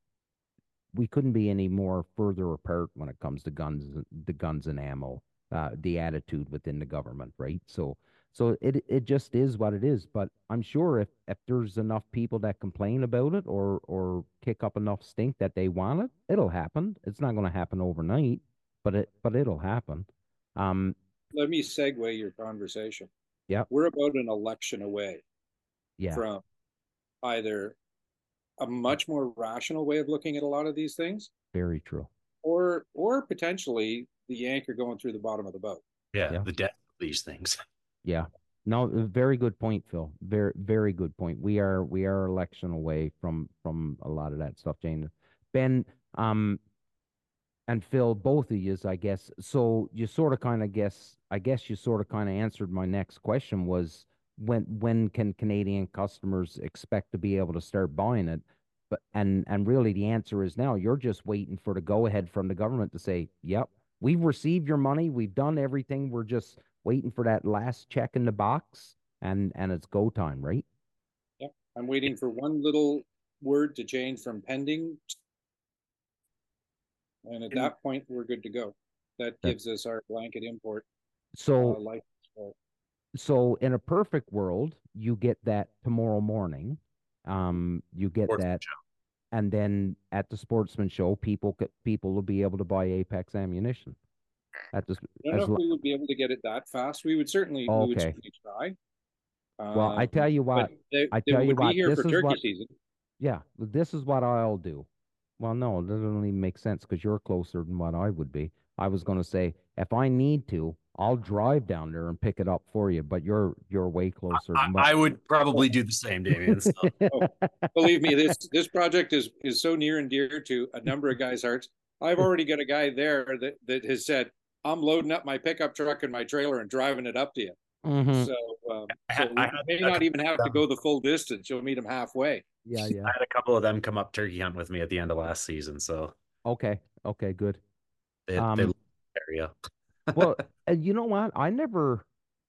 we couldn't be any more further apart when it comes to guns, the guns and ammo, uh, the attitude within the government, right? So, so it it just is what it is. But I'm sure if if there's enough people that complain about it or or kick up enough stink that they want it, it'll happen. It's not going to happen overnight, but it but it'll happen. Um, Let me segue your conversation. Yeah. We're about an election away yeah, from either a much more rational way of looking at a lot of these things, very true. or or potentially the anchor going through the bottom of the boat. yeah, Yeah. the death of these things. Yeah. No, a very good point, Phil. Very, very good point. We are we are election away from from a lot of that stuff, Jane. Ben, um, and Phil, both of yous, I guess. So you sort of kind of guess, I guess you sort of kind of answered my next question was when when can Canadian customers expect to be able to start buying it? But and and really the answer is now. You're just waiting for the go ahead from the government to say, "Yep, we've received your money. We've done everything. We're just waiting for that last check in the box, and and it's go time, right?" I'm waiting for one little word to change from pending, and at that point we're good to go. That gives us our blanket import So, uh, license. for- so in a perfect world, you get that tomorrow morning. Um, you get Sportsman that, show. and then at the sportsman show, people c- people will be able to buy Apex ammunition. At the s- I don't know as if lo- we would be able to get it that fast. We would certainly we would Okay. certainly try. Well, I Um, tell you what, but they, I they tell you would be what, here this for is turkey what, season. yeah, this is what I'll do. Well, no, that doesn't even make sense because you're closer than what I would be. I was going to say, if I need to, I'll drive down there and pick it up for you, but you're you're way closer I, than what. I would probably do the same, Damien. So. Oh, believe me, this this project is is so near and dear to a number of guys' hearts. I've already got a guy there that that has said, "I'm loading up my pickup truck and my trailer and driving it up to you." Mhm. So, um, I so had- I we had may a not even couple have of to them. go the full distance. You'll meet him halfway. Yeah, yeah. I had a couple of them come up turkey hunt with me at the end of last season, so Okay, okay, good. they they Um, love the area. well, and you know what? I never,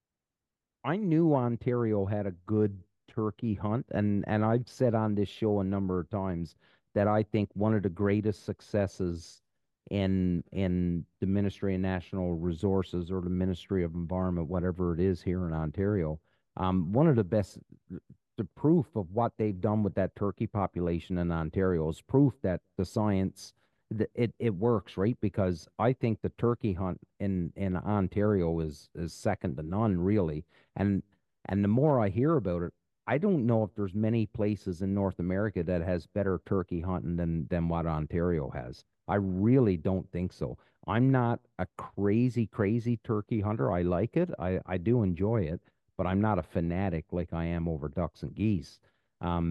I knew Ontario had a good turkey hunt, and and I've said on this show a number of times that I think one of the greatest successes in in the Ministry of National Resources or the Ministry of Environment, whatever it is here in Ontario, um, one of the best, the proof of what they've done with that turkey population in Ontario is proof that the science th- it it works, right? Because I think the turkey hunt in in Ontario is is second to none, really. And and the more I hear about it, I don't know if there's many places in North America that has better turkey hunting than than what Ontario has. I really don't think so. I'm not a crazy, crazy turkey hunter. I like it. I, I do enjoy it, but I'm not a fanatic like I am over ducks and geese. Um,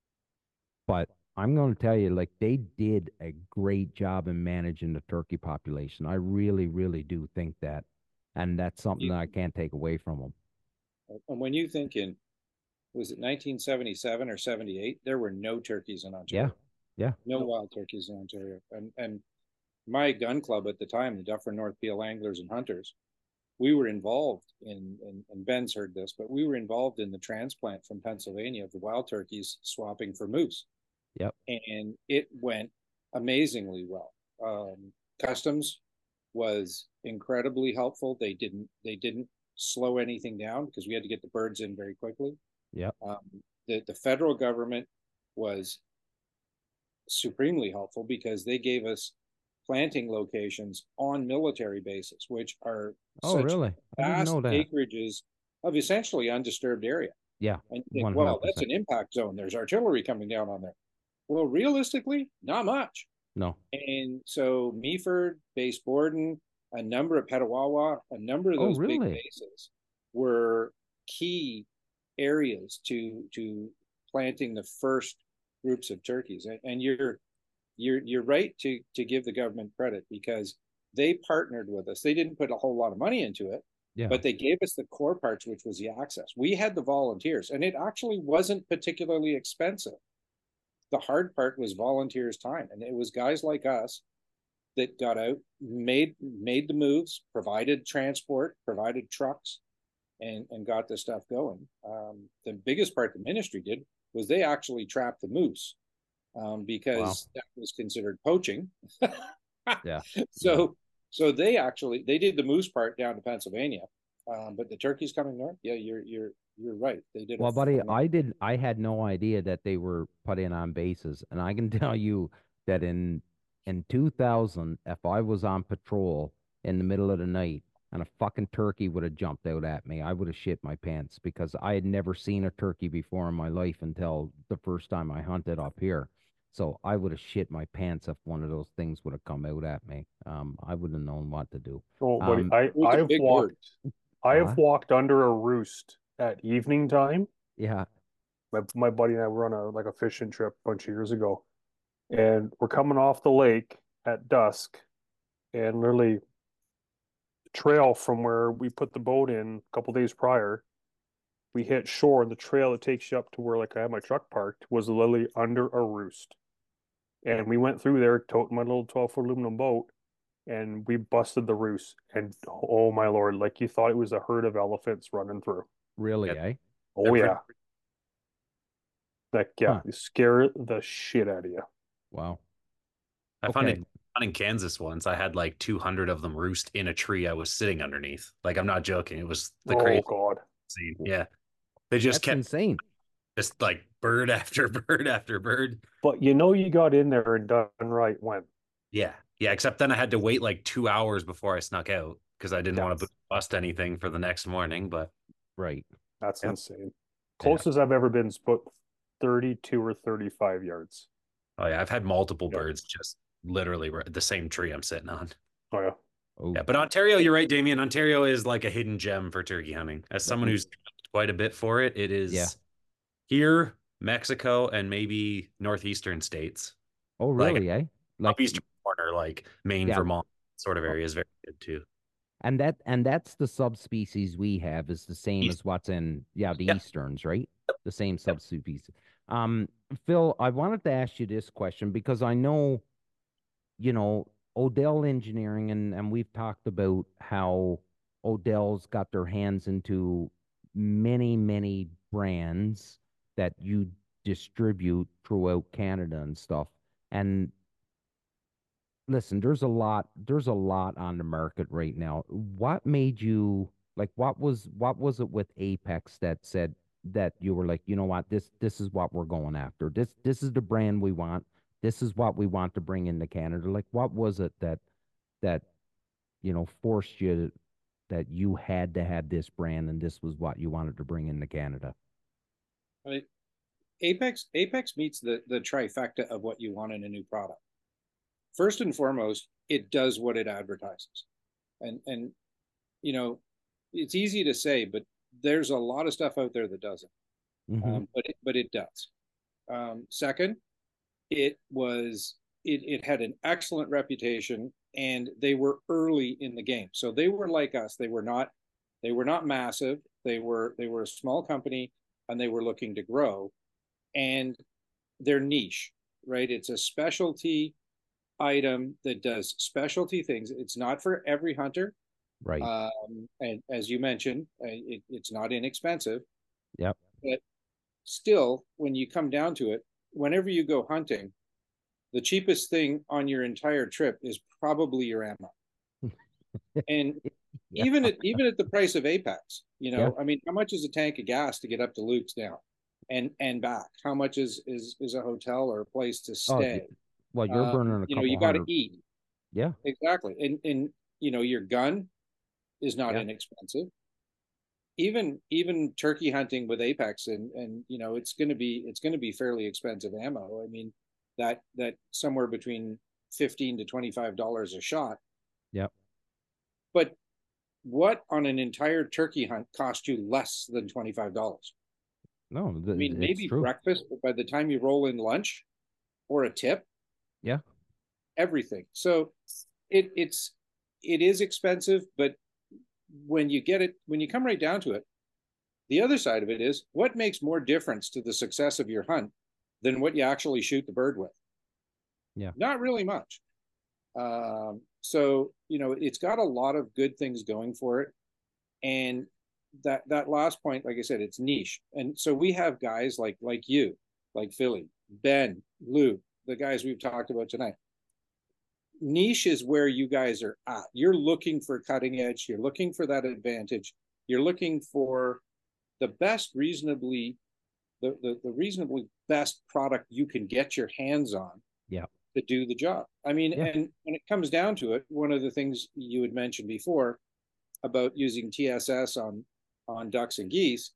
but I'm going to tell you, like, they did a great job in managing the turkey population. I really, really do think that. And that's something that I can't take away from them. And when you think in, was it nineteen seventy-seven or seventy-eight? There were no turkeys in Ontario. Yeah. Yeah. No wild turkeys in Ontario. And and my gun club at the time, the Dufferin North Peel Anglers and Hunters, we were involved in, in, and Ben's heard this, but we were involved in the transplant from Pennsylvania of the wild turkeys swapping for moose. Yep. And it went amazingly well. Um, Customs was incredibly helpful. They didn't they didn't slow anything down because we had to get the birds in very quickly. Yep. Um, the the federal government was supremely helpful because they gave us planting locations on military bases, which are Oh, such really? I didn't vast know that. acreages of essentially undisturbed area. Yeah. And you think, one hundred well, that's percent. an impact zone. There's artillery coming down on there. Well, realistically, not much. No. And so Meaford, Base Borden, a number of Petawawa, a number of Oh, those big really? bases were key areas to to planting the first groups of turkeys. And, and you're you're you're right to to give the government credit because they partnered with us. They didn't put a whole lot of money into it, Yeah. but they gave us the core parts, which was the access. We had the volunteers, and it actually wasn't particularly expensive. The hard part was volunteers' time, and it was guys like us that got out, made made the moves, provided transport, provided trucks, and and got the stuff going. Um, the biggest part the ministry did was they actually trapped the moose um, because wow. that was considered poaching. Yeah. So yeah. so they actually they did the moose part down to Pennsylvania, um, but the turkeys coming north. Yeah, you're you're you're right. They did. Well, buddy, I did. I had no idea that they were put in on bases, and I can tell you that in in two thousand, if I was on patrol in the middle of the night and a fucking turkey would have jumped out at me, I would have shit my pants because I had never seen a turkey before in my life until the first time I hunted up here. So I would have shit my pants if one of those things would have come out at me. Um, I wouldn't have known what to do. Oh, buddy, Um, I I've walked word. I have Huh? walked under a roost at evening time. Yeah. My my buddy and I were on a like a fishing trip a bunch of years ago, and we're coming off the lake at dusk, and literally the trail from where we put the boat in a couple days prior, we hit shore, and the trail that takes you up to where like I had my truck parked was literally under a roost. And we went through there, toting my little twelve foot aluminum boat, and we busted the roost. And oh my Lord, like you thought it was a herd of elephants running through. Really, Yeah. eh? Oh They're yeah. pretty- Like, yeah, Huh. they scare the shit out of you. Wow. I found Okay. it fun in Kansas once. I had like two hundred of them roost in a tree I was sitting underneath. Like, I'm not joking. It was the Oh crazy God. scene. Yeah. They just That's kept insane. just like bird after bird after bird. But you know you got in there and done right when. Yeah. Yeah. Except then I had to wait like two hours before I snuck out because I didn't want to That's bust anything for the next morning. But Right. that's yeah. insane. Yeah. Closest I've ever been is about thirty-two or thirty-five yards. Oh, yeah. I've had multiple Yeah. birds just literally right- the same tree I'm sitting on. Oh yeah. Oh, Yeah. But Ontario, you're right, Damien. Ontario is like a hidden gem for turkey hunting. As someone Mm. who's traveled quite a bit for it, it is Yeah. here, Mexico, and maybe northeastern states. oh, Like really, eh? Like, up eastern corner, like Maine, Yeah. Vermont, sort of Oh. area is very good too. and that and that's the subspecies we have is the same East- as what's in yeah the Yep. easterns, right? The same subspecies. Um, Phil, I wanted to ask you this question because I know, you know, Odell Engineering, and and we've talked about how Odell's got their hands into many, many brands that you distribute throughout Canada and stuff. And listen, there's a lot, there's a lot on the market right now. What made you like what was what was it with Apex that said that you were like, you know what, this this is what we're going after. This this is the brand we want. This is what we want to bring into Canada. Like what was it that that you know forced you that you had to have this brand and this was what you wanted to bring into Canada? Right. Apex Apex meets the the trifecta of what you want in a new product. First and foremost, it does what it advertises. And and you know, it's easy to say, but there's a lot of stuff out there that doesn't. Mhm. Um, but it, but it does. Um, second, it was it it had an excellent reputation, and they were early in the game. So they were like us. They were not they were not massive. They were they were a small company, and they were looking to grow. And they're niche, right? It's a specialty item that does specialty things. It's not for every hunter. Right. Um, and as you mentioned, uh, it, it's not inexpensive. Yep. But still, when you come down to it, whenever you go hunting, the cheapest thing on your entire trip is probably your ammo. And Yeah. even at even at the price of Apex, you know, Yeah. I mean, how much is a tank of gas to get up to Luke's now and and back? How much is is is a hotel or a place to Oh, stay? well, you're Um, burning a you know, couple you got to hundred. eat. Yeah. Exactly. And and you know, your gun is not Yeah. inexpensive. Even even turkey hunting with Apex, and and you know, it's going to be it's going to be fairly expensive ammo. I mean, that that somewhere between fifteen to twenty-five dollars a shot. Yep. But what on an entire turkey hunt cost you less than twenty-five dollars? No, I th- mean, it's maybe true. breakfast, but by the time you roll in lunch or a tip, Yeah. everything. So it it's it is expensive, but when you get it, when you come right down to it, the other side of it is what makes more difference to the success of your hunt than what you actually shoot the bird with? Yeah. Not really much. Um, so you know, it's got a lot of good things going for it, and that that last point, like I said, it's niche, and so we have guys like like you, like Philly, Ben, Lou, the guys we've talked about tonight. Niche is where you guys are at. You're looking for cutting edge. You're looking for that advantage. You're looking for the best reasonably the, the, the reasonably best product you can get your hands on Yeah. to do the job. I mean, Yeah. and when it comes down to it, one of the things you had mentioned before about using T S S on on ducks and geese,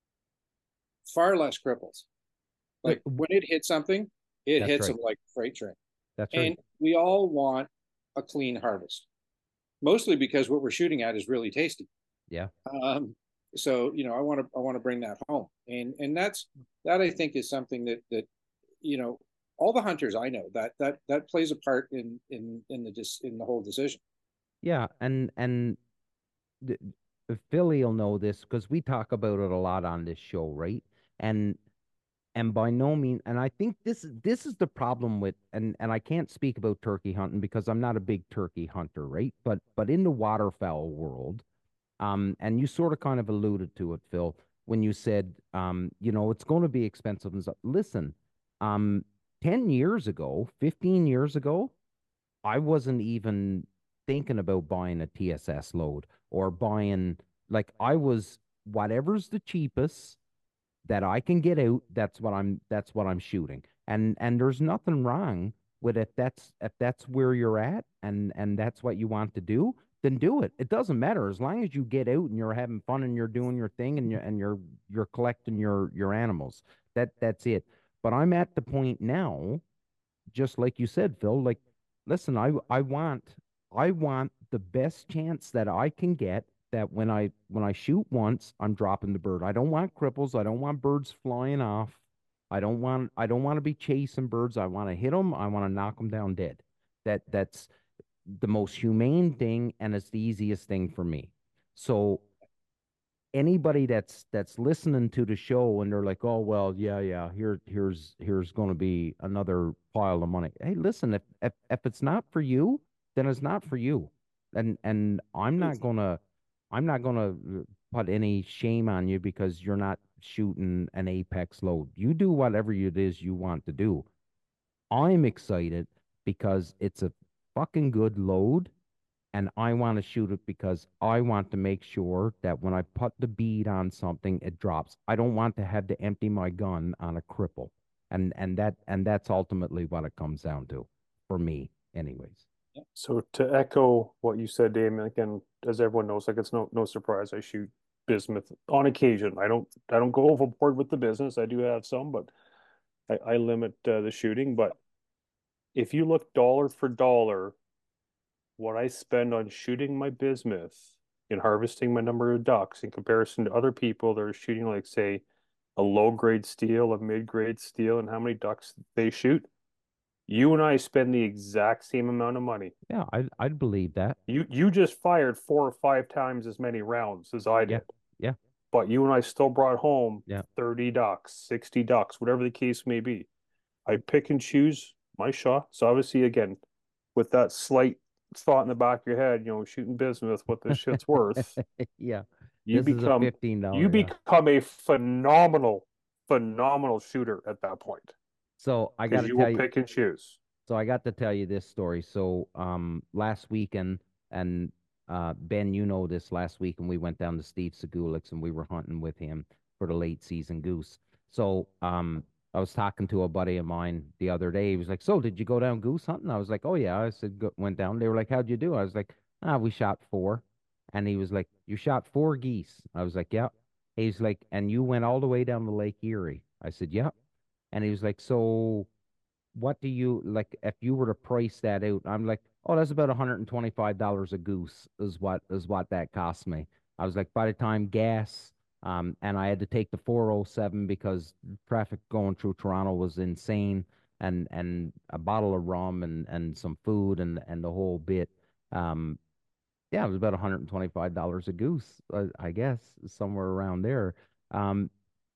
far less cripples. Like But- when it hits something, it That's hits right. them like a freight train. That's And right. we all want a clean harvest, mostly because what we're shooting at is really tasty. Yeah. Um, so you know, I want to I want to bring that home, and and that's that I think is something that that you know all the hunters I know that that that plays a part in in in the dis, in the whole decision. Yeah, and and the, Philly will know this because we talk about it a lot on this show, right? And and by no means, and I think this is this is the problem with, and and I can't speak about turkey hunting because I'm not a big turkey hunter, right? But but in the waterfowl world, um, and you sort of kind of alluded to it, Phil. when you said, um, you know, it's going to be expensive and stuff. Listen, um, ten years ago, fifteen years ago, I wasn't even thinking about buying a T S S load or buying, like, I was, whatever's the cheapest that I can get out, that's what I'm that's what I'm shooting. And and there's nothing wrong with it. That's if that's where you're at and and that's what you want to do, then do it. It doesn't matter as long as you get out and you're having fun and you're doing your thing and you're and you're you're collecting your your animals. That that's it. But I'm at the point now, just like you said, Phil, like, listen, I I want I want the best chance that I can get that when I when I shoot once, I'm dropping the bird. I don't want cripples. I don't want birds flying off. I don't want I don't want to be chasing birds. I want to hit them. I want to knock them down dead. That that's the most humane thing and it's the easiest thing for me. So anybody that's that's listening to the show and they're like, oh well, yeah, yeah, here here's here's going to be another pile of money. Hey, listen, if if if it's not for you, then it's not for you, and and I'm not gonna I'm not gonna uh, put any shame on you because you're not shooting an apex load. You do whatever it is you want to do. I'm excited because it's a fucking good load and I want to shoot it because I want to make sure that when I put the bead on something, it drops. I don't want to have to empty my gun on a cripple. And and that and that's ultimately what it comes down to for me, anyways. So to echo what you said, Damien, again, as everyone knows, like it's no no surprise I shoot bismuth on occasion. I don't I don't go overboard with the business. I do have some, but I, I limit uh, the shooting. But if you look dollar for dollar, what I spend on shooting my bismuth and harvesting my number of ducks in comparison to other people that are shooting, like, say, a low grade steel, a mid grade steel, and how many ducks they shoot, you and I spend the exact same amount of money. Yeah, I'd I'd believe that. You you just fired four or five times as many rounds as I Yeah, did. yeah, But you and I still brought home yeah. thirty ducks, sixty ducks, whatever the case may be. I pick and choose my shots. Obviously, again, with that slight thought in the back of your head, you know, shooting bismuth, what this shit's worth, Yeah. you This is a become fifteen dollar, you yeah. become a phenomenal, phenomenal shooter at that point. So I got Because to you tell will you, pick and choose. so I got to tell you this story. So um last weekend and uh Ben, you know this last week, and we went down to Steve Segulik's and we were hunting with him for the late season goose. So um I was talking to a buddy of mine the other day. He was like, "So did you go down goose hunting?" I was like, "Oh yeah." I said, go, "Went down." They were like, "How'd you do?" I was like, "Ah, we shot four." And he was like, "You shot four geese?" I was like, "Yeah." He's like, "And you went all the way down to Lake Erie?" I said, "Yeah." And he was like, "So what do you like if you were to price that out?" I'm like, "Oh, that's about one hundred twenty-five dollars a goose is what is what that cost me." I was like, by the time gas, um, and I had to take the four oh seven because traffic going through Toronto was insane, and and a bottle of rum and and some food and and the whole bit. Um, yeah, it was about one hundred twenty-five dollars a goose, uh, I guess, somewhere around there. Um,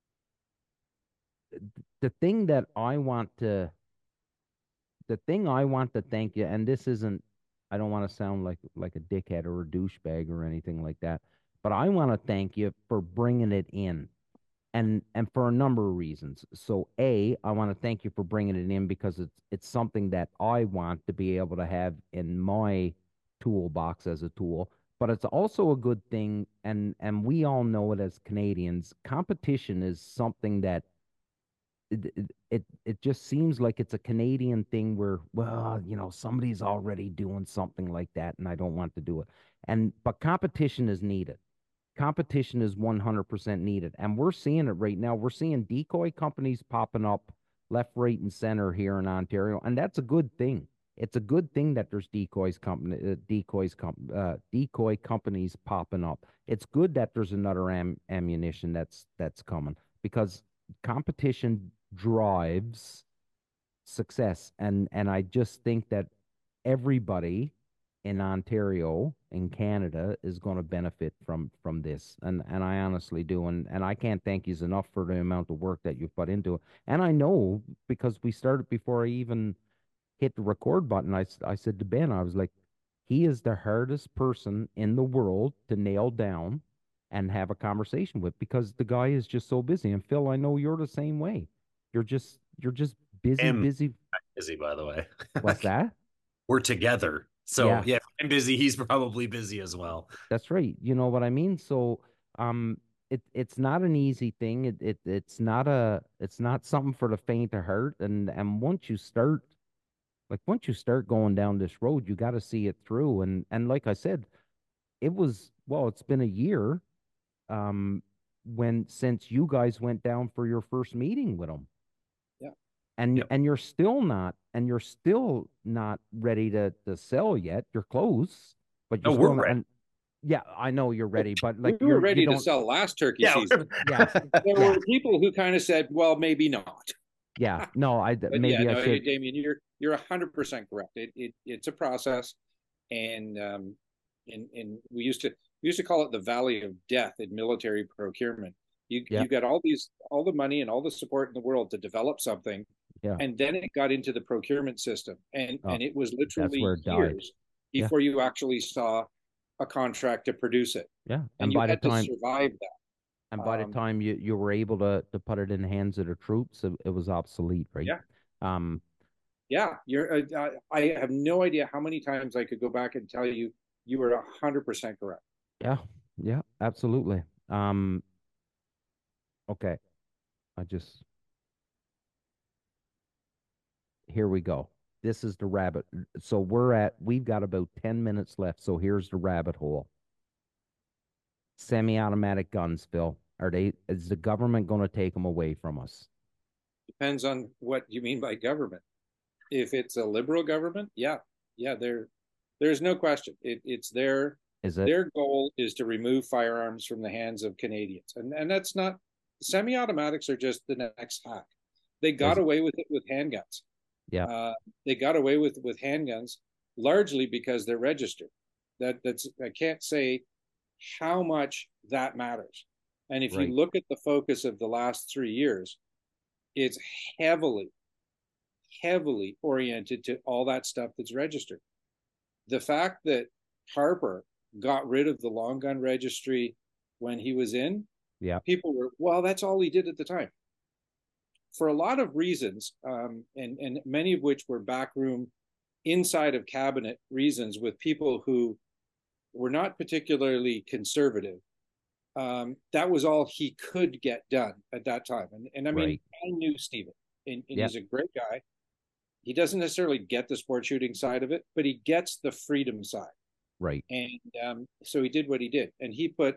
the thing that I want to the thing I want to thank you, and this isn't, I don't want to sound like like a dickhead or a douchebag or anything like that, but I want to thank you for bringing it in, and and for a number of reasons. So, A, I want to thank you for bringing it in because it's it's something that I want to be able to have in my toolbox as a tool. But it's also a good thing, and and we all know it as Canadians. Competition is something that it, it it it just seems like it's a Canadian thing where, well, you know, somebody's already doing something like that and I don't want to do it. And but competition is needed. Competition is one hundred percent needed. And we're seeing it right now. We're seeing decoy companies popping up left, right, and center here in Ontario, and that's a good thing. It's a good thing that there's decoys company uh, decoys com uh, decoy companies popping up. It's good that there's another am ammunition that's that's coming because competition drives success. And and I just think that everybody in Ontario in Canada is going to benefit from from this. And and I honestly do. And and I can't thank you enough for the amount of work that you've put into it. And I know because we started before I even hit the record button, I, s- I said to Ben, I was like, he is the hardest person in the world to nail down. and have a conversation with, because the guy is just so busy. And Phil, I know you're the same way. You're just you're just busy, I'm busy. busy, by the way. What's that? We're together. So Yeah. yeah, if I'm busy, he's probably busy as well. That's right. You know what I mean? So um it it's not an easy thing. It, it it's not a it's not something for the faint of heart. And and once you start like once you start going down this road, you got to see it through. And and like I said, it was well, it's been a year um when since you guys went down for your first meeting with him. Yeah. And Yep. and you're still not and you're still not ready to to sell yet. You're close, but No, you're we're still not, ready. and yeah, I know you're ready, but like we were you're ready you to don't sell last turkey Yeah. season. yeah. There Yeah. were people who kind of said, well, maybe not. Yeah, no, I But maybe yeah, I no, should. Damien, you're you're a hundred percent correct. It, it it's a process, and um, and and we used to we used to call it the valley of death in military procurement. You Yeah. you got all these all the money and all the support in the world to develop something, Yeah. and then it got into the procurement system, and Oh, and it was that's literally where it died. years Yeah. before you actually saw a contract to produce it, Yeah, and, and you by the had to time survive that. and by the Um, time you you were able to to put it in the hands of the troops, it, it was obsolete, right? Yeah. Um. Yeah, you're. Uh, I have no idea how many times I could go back and tell you you were a hundred percent correct. Yeah. Yeah. Absolutely. Um. Okay. I just here we go. This is the rabbit. So we're at we've got about ten minutes left. So here's the rabbit hole. Semi-automatic guns, Phil. Are they? Is the government going to take them away from us? Depends on what you mean by government. If it's a liberal government, yeah, yeah, there, there's no question. It, it's their Is it? their goal is to remove firearms from the hands of Canadians, and and that's not. Semi-automatics are just the next hack. They got Is it- away with it with handguns. Yeah. Uh, they got away with with handguns largely because they're registered. That that's I can't say how much that matters. And if Right. you look at the focus of the last three years, it's heavily, heavily oriented to all that stuff that's registered. The fact that Harper got rid of the long gun registry when he was in, Yeah. people were, well, that's all he did at the time. For a lot of reasons, um, and, and many of which were backroom, inside of cabinet reasons with people who were not particularly conservative. Um, that was all he could get done at that time. And, and I mean, Right. I knew Stephen, and, and Yep. he's a great guy. He doesn't necessarily get the sport shooting side of it, but he gets the freedom side. Right. And um, so he did what he did. And he put,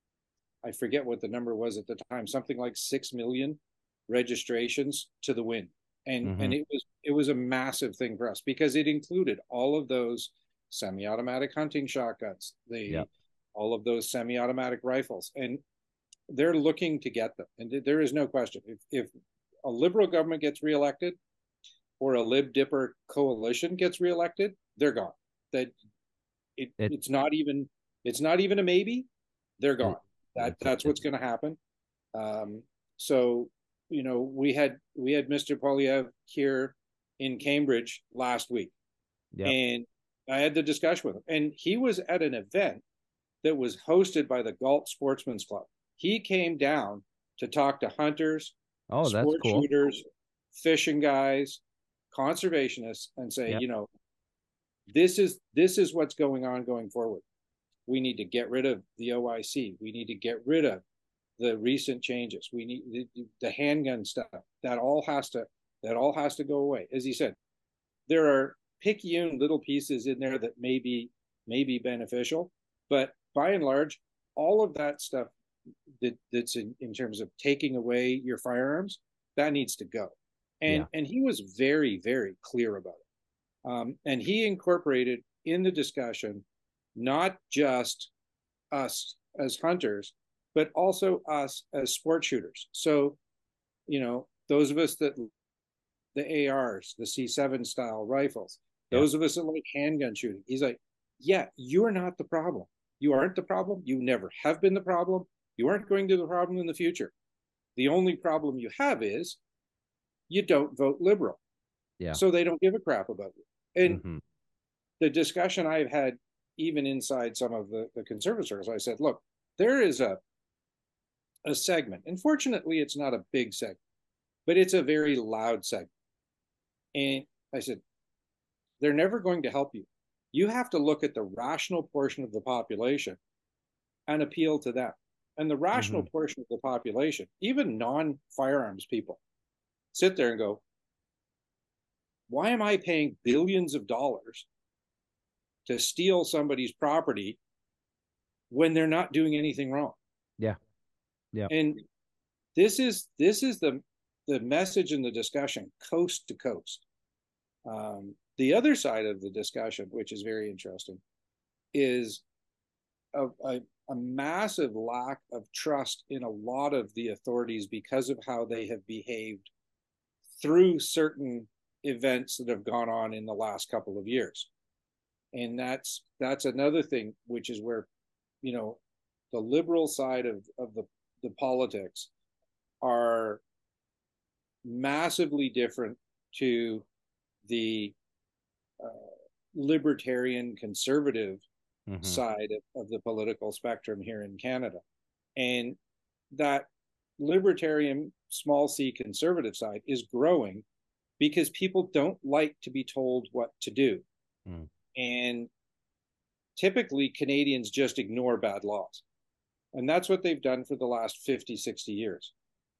I forget what the number was at the time, something like six million registrations to the wind. And Mhm. and it was it was a massive thing for us because it included all of those semi-automatic hunting shotguns, the Yep. all of those semi-automatic rifles, and they're looking to get them. And there is no question. If if a liberal government gets reelected or a Lib Dipper coalition gets reelected, they're gone. That it, It- it's not even it's not even a maybe. They're gone. That it's- that's what's going to happen. Um, so you know, we had we had Mister Polyev here in Cambridge last week, Yeah. and I had the discussion with him, and he was at an event that was hosted by the Galt Sportsman's Club. He came down to talk to hunters, Oh, that's sport cool. shooters, fishing guys, conservationists, and say, Yep. you know, this is this is what's going on going forward. We need to get rid of the O I C. We need to get rid of the recent changes. We need the, the handgun stuff. That all has to that all has to go away. As he said, there are picayune little pieces in there that may be may be beneficial, but by and large, all of that stuff that, that's in, in terms of taking away your firearms, that needs to go. And Yeah. and he was very, very clear about it. Um, and he incorporated in the discussion not just us as hunters, but also us as sport shooters. So, you know, those of us that the A Rs, the C seven style rifles, Yeah. those of us that like handgun shooting. He's like, yeah, you're not the problem. You aren't the problem. You never have been the problem. You aren't going to be the problem in the future. The only problem you have is you don't vote liberal. Yeah. So they don't give a crap about you. And Mhm. the discussion I've had, even inside some of the, the conservative circles, I said, look, there is a a segment. Unfortunately, it's not a big segment, but it's a very loud segment. And I said, they're never going to help you. You have to look at the rational portion of the population and appeal to them. And the rational mm-hmm. portion of the population, even non-firearms people, sit there and go, why am I paying billions of dollars to steal somebody's property when they're not doing anything wrong? Yeah. Yeah. And this is this is the the message in the discussion, coast to coast. Um, the other side of the discussion, which is very interesting, is a, a, a massive lack of trust in a lot of the authorities because of how they have behaved through certain events that have gone on in the last couple of years. And that's that's another thing, which is where, you know, the liberal side of, of the, the politics are massively different to the uh, libertarian conservative mm-hmm. side of, of the political spectrum here in Canada. And that libertarian small c conservative side is growing because people don't like to be told what to do. Mm. And typically Canadians just ignore bad laws. And that's what they've done for the last fifty, sixty years.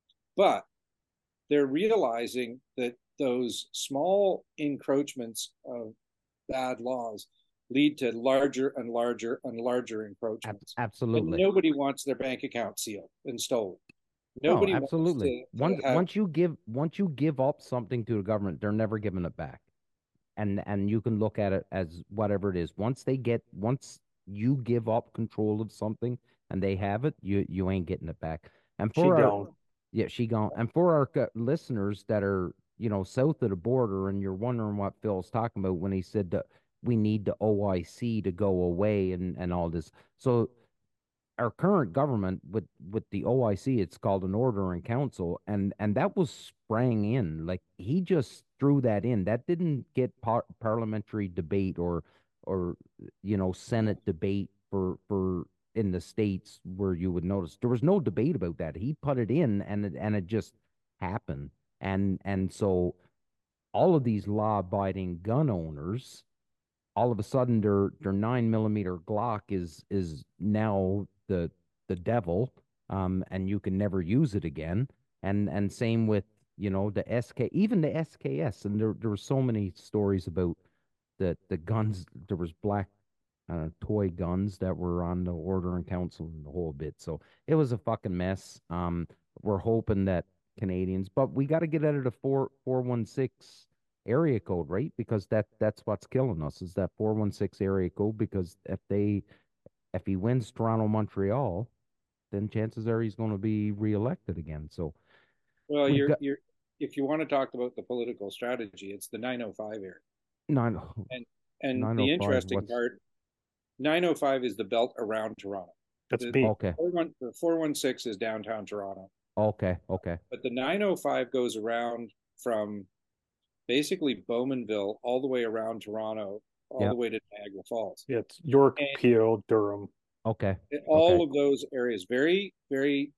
But they're realizing that those small encroachments of bad laws lead to larger and larger and larger encroachments. Absolutely. And nobody wants their bank account sealed and stolen. Nobody no, absolutely. wants to, to once have... once you give once you give up something to the government, they're never giving it back. And and you can look at it as whatever it is. Once they get once you give up control of something and they have it, you you ain't getting it back. And for she our, gone. Yeah, she gone. And for our uh, listeners that are, you know, south of the border, and you're wondering what Phil's talking about when he said that we need the O I C to go away and, and all this. So our current government with, with the O I C, it's called an order in council, and, and that was sprang in. Like, he just threw that in. That didn't get par parliamentary debate or, or, you know, Senate debate for, for, in the States where you would notice there was no debate about that. He put it in and it, and it just happened. And, and so all of these law abiding gun owners, all of a sudden their, their nine millimeter Glock is, is now the, the devil. Um, and you can never use it again. And, and same with, you know, the S K, even the S K S. And there, there were so many stories about the, the guns. There was black Uh, toy guns that were on the order in council and the whole bit. So it was a fucking mess. Um, we're hoping that Canadians, but we got to get out of the four four one six area code, right? Because that that's what's killing us is that four one six area code. Because if they if he wins Toronto Montreal, then chances are he's going to be reelected again. So, well, you're got, you're if you want to talk about the political strategy, it's the nine oh five area. Nine and and the interesting what's... part. nine oh five is the belt around Toronto. That's the, me. Okay. The four one six is downtown Toronto. Okay. Okay. But the nine oh five goes around from basically Bowmanville all the way around Toronto, all yep. the way to Niagara Falls. Yeah, it's York, and Peel, Durham. Okay. All okay. of those areas, very, very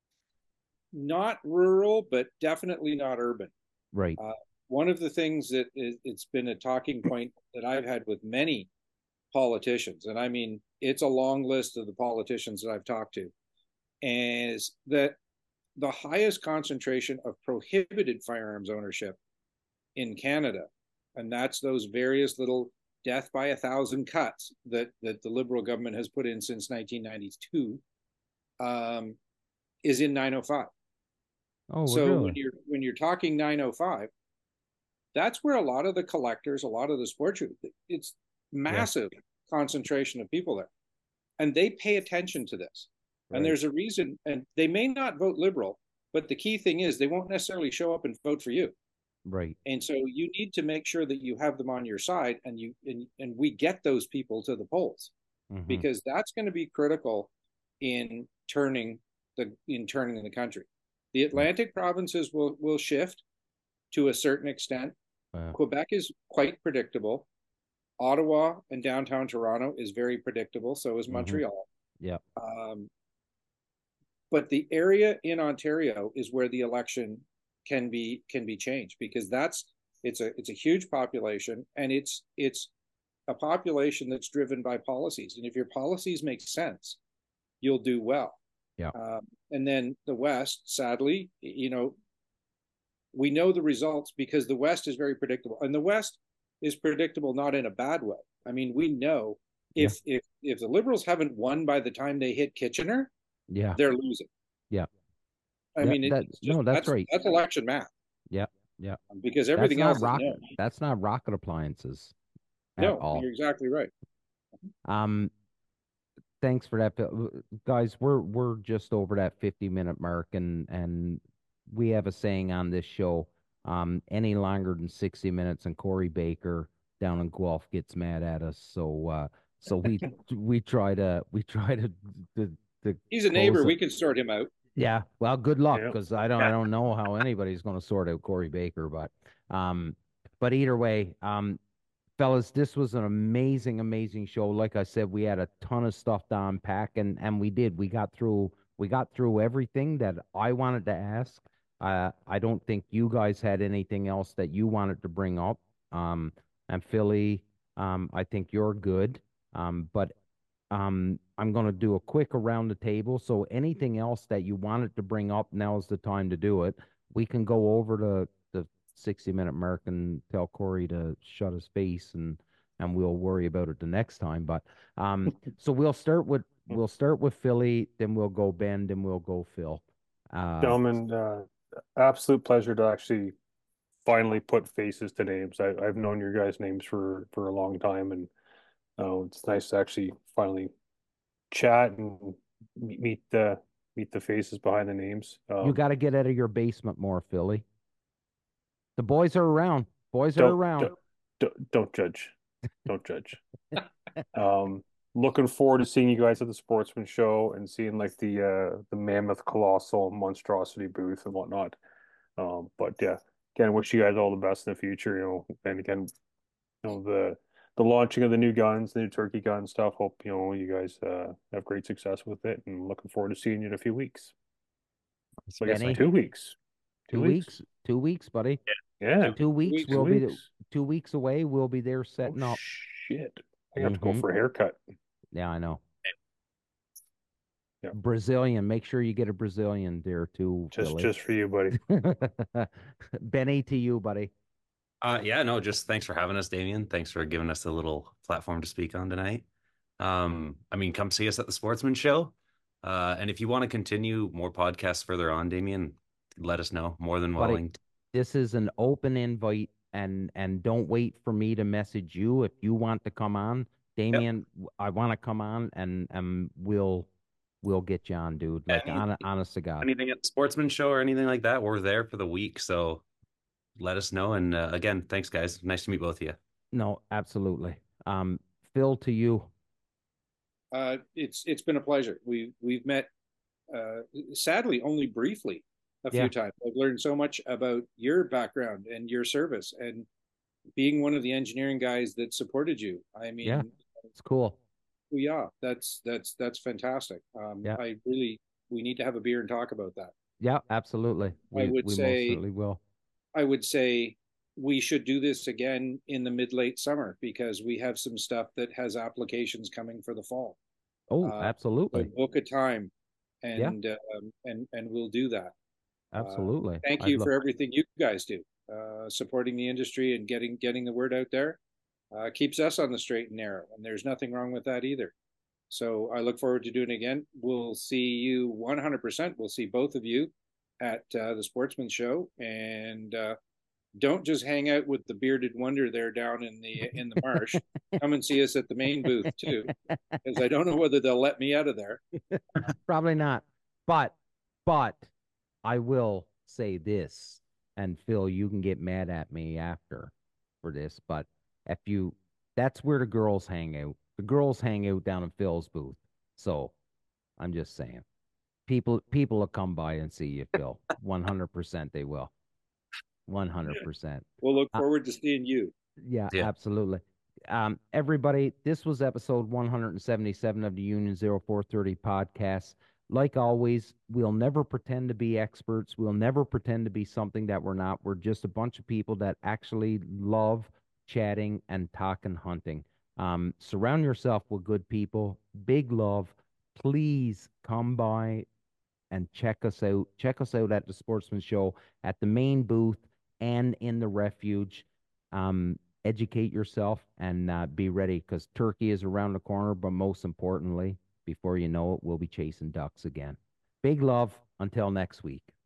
not rural, but definitely not urban. Right. Uh, one of the things that is, it's been a talking point that I've had with many politicians, and I mean it's a long list of the politicians that I've talked to, is that the highest concentration of prohibited firearms ownership in Canada, and that's those various little death by a thousand cuts that that the Liberal government has put in since nineteen ninety-two, um, is in nine oh five. Oh, so really? when you're when you're talking nine oh five, that's where a lot of the collectors, a lot of the sports, it's massive yeah. concentration of people there, and they pay attention to this. Right. And there's a reason, and they may not vote Liberal, but the key thing is they won't necessarily show up and vote for you. Right. And so you need to make sure that you have them on your side, and you and, and we get those people to the polls, mm-hmm. because that's going to be critical in turning the in turning the country. The Atlantic mm-hmm. provinces will will shift to a certain extent. Wow. Quebec is quite predictable. Ottawa and downtown Toronto is very predictable. So is Montreal. Mm-hmm. Yeah. Um, but the area in Ontario is where the election can be can be changed, because that's it's a it's a huge population, and it's it's a population that's driven by policies, and if your policies make sense, you'll do well. Yeah. Um, and then the West, sadly, you know, we know the results because the West is very predictable, and the West is predictable not in a bad way. I mean, we know if yeah. if if the Liberals haven't won by the time they hit Kitchener, yeah, they're losing. Yeah. I yeah, mean, that, just, no, that's, that's right. That's election math. Yeah, yeah. Because everything that's else, not rocket, no. that's not rocket appliances. No, all. You're exactly right. Um, thanks for that, guys. We're we're just over that fifty minute mark, and and we have a saying on this show: um, any longer than sixty minutes, and Corey Baker down in Guelph gets mad at us. So uh, so we we try to we try to to. to He's a neighbor. It. We can sort him out. Yeah, well, good luck, because Yep. I don't I don't know how anybody's going to sort out Corey Baker, but um, but either way, um, fellas, this was an amazing, amazing show. Like I said, we had a ton of stuff to unpack, and and we did. We got through we got through everything that I wanted to ask. Uh, I don't think you guys had anything else that you wanted to bring up. Um, and Philly, um, I think you're good. Um, but um, I'm going to do a quick around the table. So anything else that you wanted to bring up, now's the time to do it. We can go over to the sixty minute mark and tell Corey to shut his face, and and we'll worry about it the next time. But um, so we'll start with we'll start with Philly, then we'll go Ben, then we'll go Phil. Uh, Gentlemen, uh, absolute pleasure to actually finally put faces to names. I, I've known your guys' names for for a long time, and uh, it's nice to actually finally chat and meet, meet the meet the faces behind the names. Um, you got to get out of your basement more, Philly. The boys are around. Boys are don't, around. Don't, don't, don't judge. Don't judge. um, looking forward to seeing you guys at the Sportsman Show and seeing like the uh the mammoth, colossal monstrosity booth and whatnot. Um, but yeah, again, wish you guys all the best in the future. You know, and again, you know the the launching of the new guns, the new turkey gun stuff. Hope you know you guys uh have great success with it, and looking forward to seeing you in a few weeks. So I guess Benny? two weeks. Two, two weeks? weeks. Two weeks, buddy. Yeah. Two weeks. weeks. We'll two be weeks. two weeks away. We'll be there setting oh, up. Shit. I have mm-hmm. to go for a haircut. Yeah, I know. Yeah. Brazilian. Make sure you get a Brazilian there too. Just Billy. just for you, buddy. Benny, to you, buddy. Uh, yeah, no, just thanks for having us, Damien. Thanks for giving us a little platform to speak on tonight. Um, I mean, come see us at the Sportsman Show. Uh, and if you want to continue more podcasts further on, Damien, let us know. More than buddy, willing. This is an open invite, and and don't wait for me to message you. If you want to come on, Damien, yep. I want to come on, and and we'll we'll get you on, dude. Like, Any, on, honest to God. Anything at the Sportsman Show or anything like that, we're there for the week. So let us know. And uh, again, thanks, guys. Nice to meet both of you. No, absolutely. Um, Phil, to you. Uh, it's it's been a pleasure. We we've met, uh, sadly, only briefly a yeah. few times. I've learned so much about your background and your service, and being one of the engineering guys that supported you. I mean, yeah, it's cool. Yeah, that's that's that's fantastic. Um, yeah. I really we need to have a beer and talk about that. Yeah, absolutely. We, I would we say most certainly will. I would say we should do this again in the mid late summer, because we have some stuff that has applications coming for the fall. Oh, uh, absolutely. So book a time, and yeah. um, and and we'll do that. Absolutely. Uh, thank you I'd for love... everything you guys do, uh, supporting the industry and getting getting the word out there. Uh, keeps us on the straight and narrow, and there's nothing wrong with that either. So I look forward to doing it again. We'll see you one hundred percent. We'll see both of you at uh, the Sportsman Show, and uh, don't just hang out with the bearded wonder there down in the in the marsh. Come and see us at the main booth too, because I don't know whether they'll let me out of there. Probably not. But but I will say this, and Phil, you can get mad at me after for this, but if you, that's where the girls hang out. The girls hang out down in Phil's booth. So I'm just saying, people people will come by and see you, Phil. one hundred percent they will. one hundred percent. We'll look forward uh, to seeing you. Yeah, yeah, absolutely. Um, everybody, this was episode one hundred seventy-seven of the Union zero four thirty podcast. like always, we'll never pretend to be experts. We'll never pretend to be something that we're not. We're just a bunch of people that actually love chatting and talking hunting. Um, surround yourself with good people. Big love. Please come by and check us out. Check us out at the Sportsman Show, at the main booth, and in the refuge. Um, educate yourself and uh, be ready, because turkey is around the corner. But most importantly, before you know it, we'll be chasing ducks again. Big love. Until next week.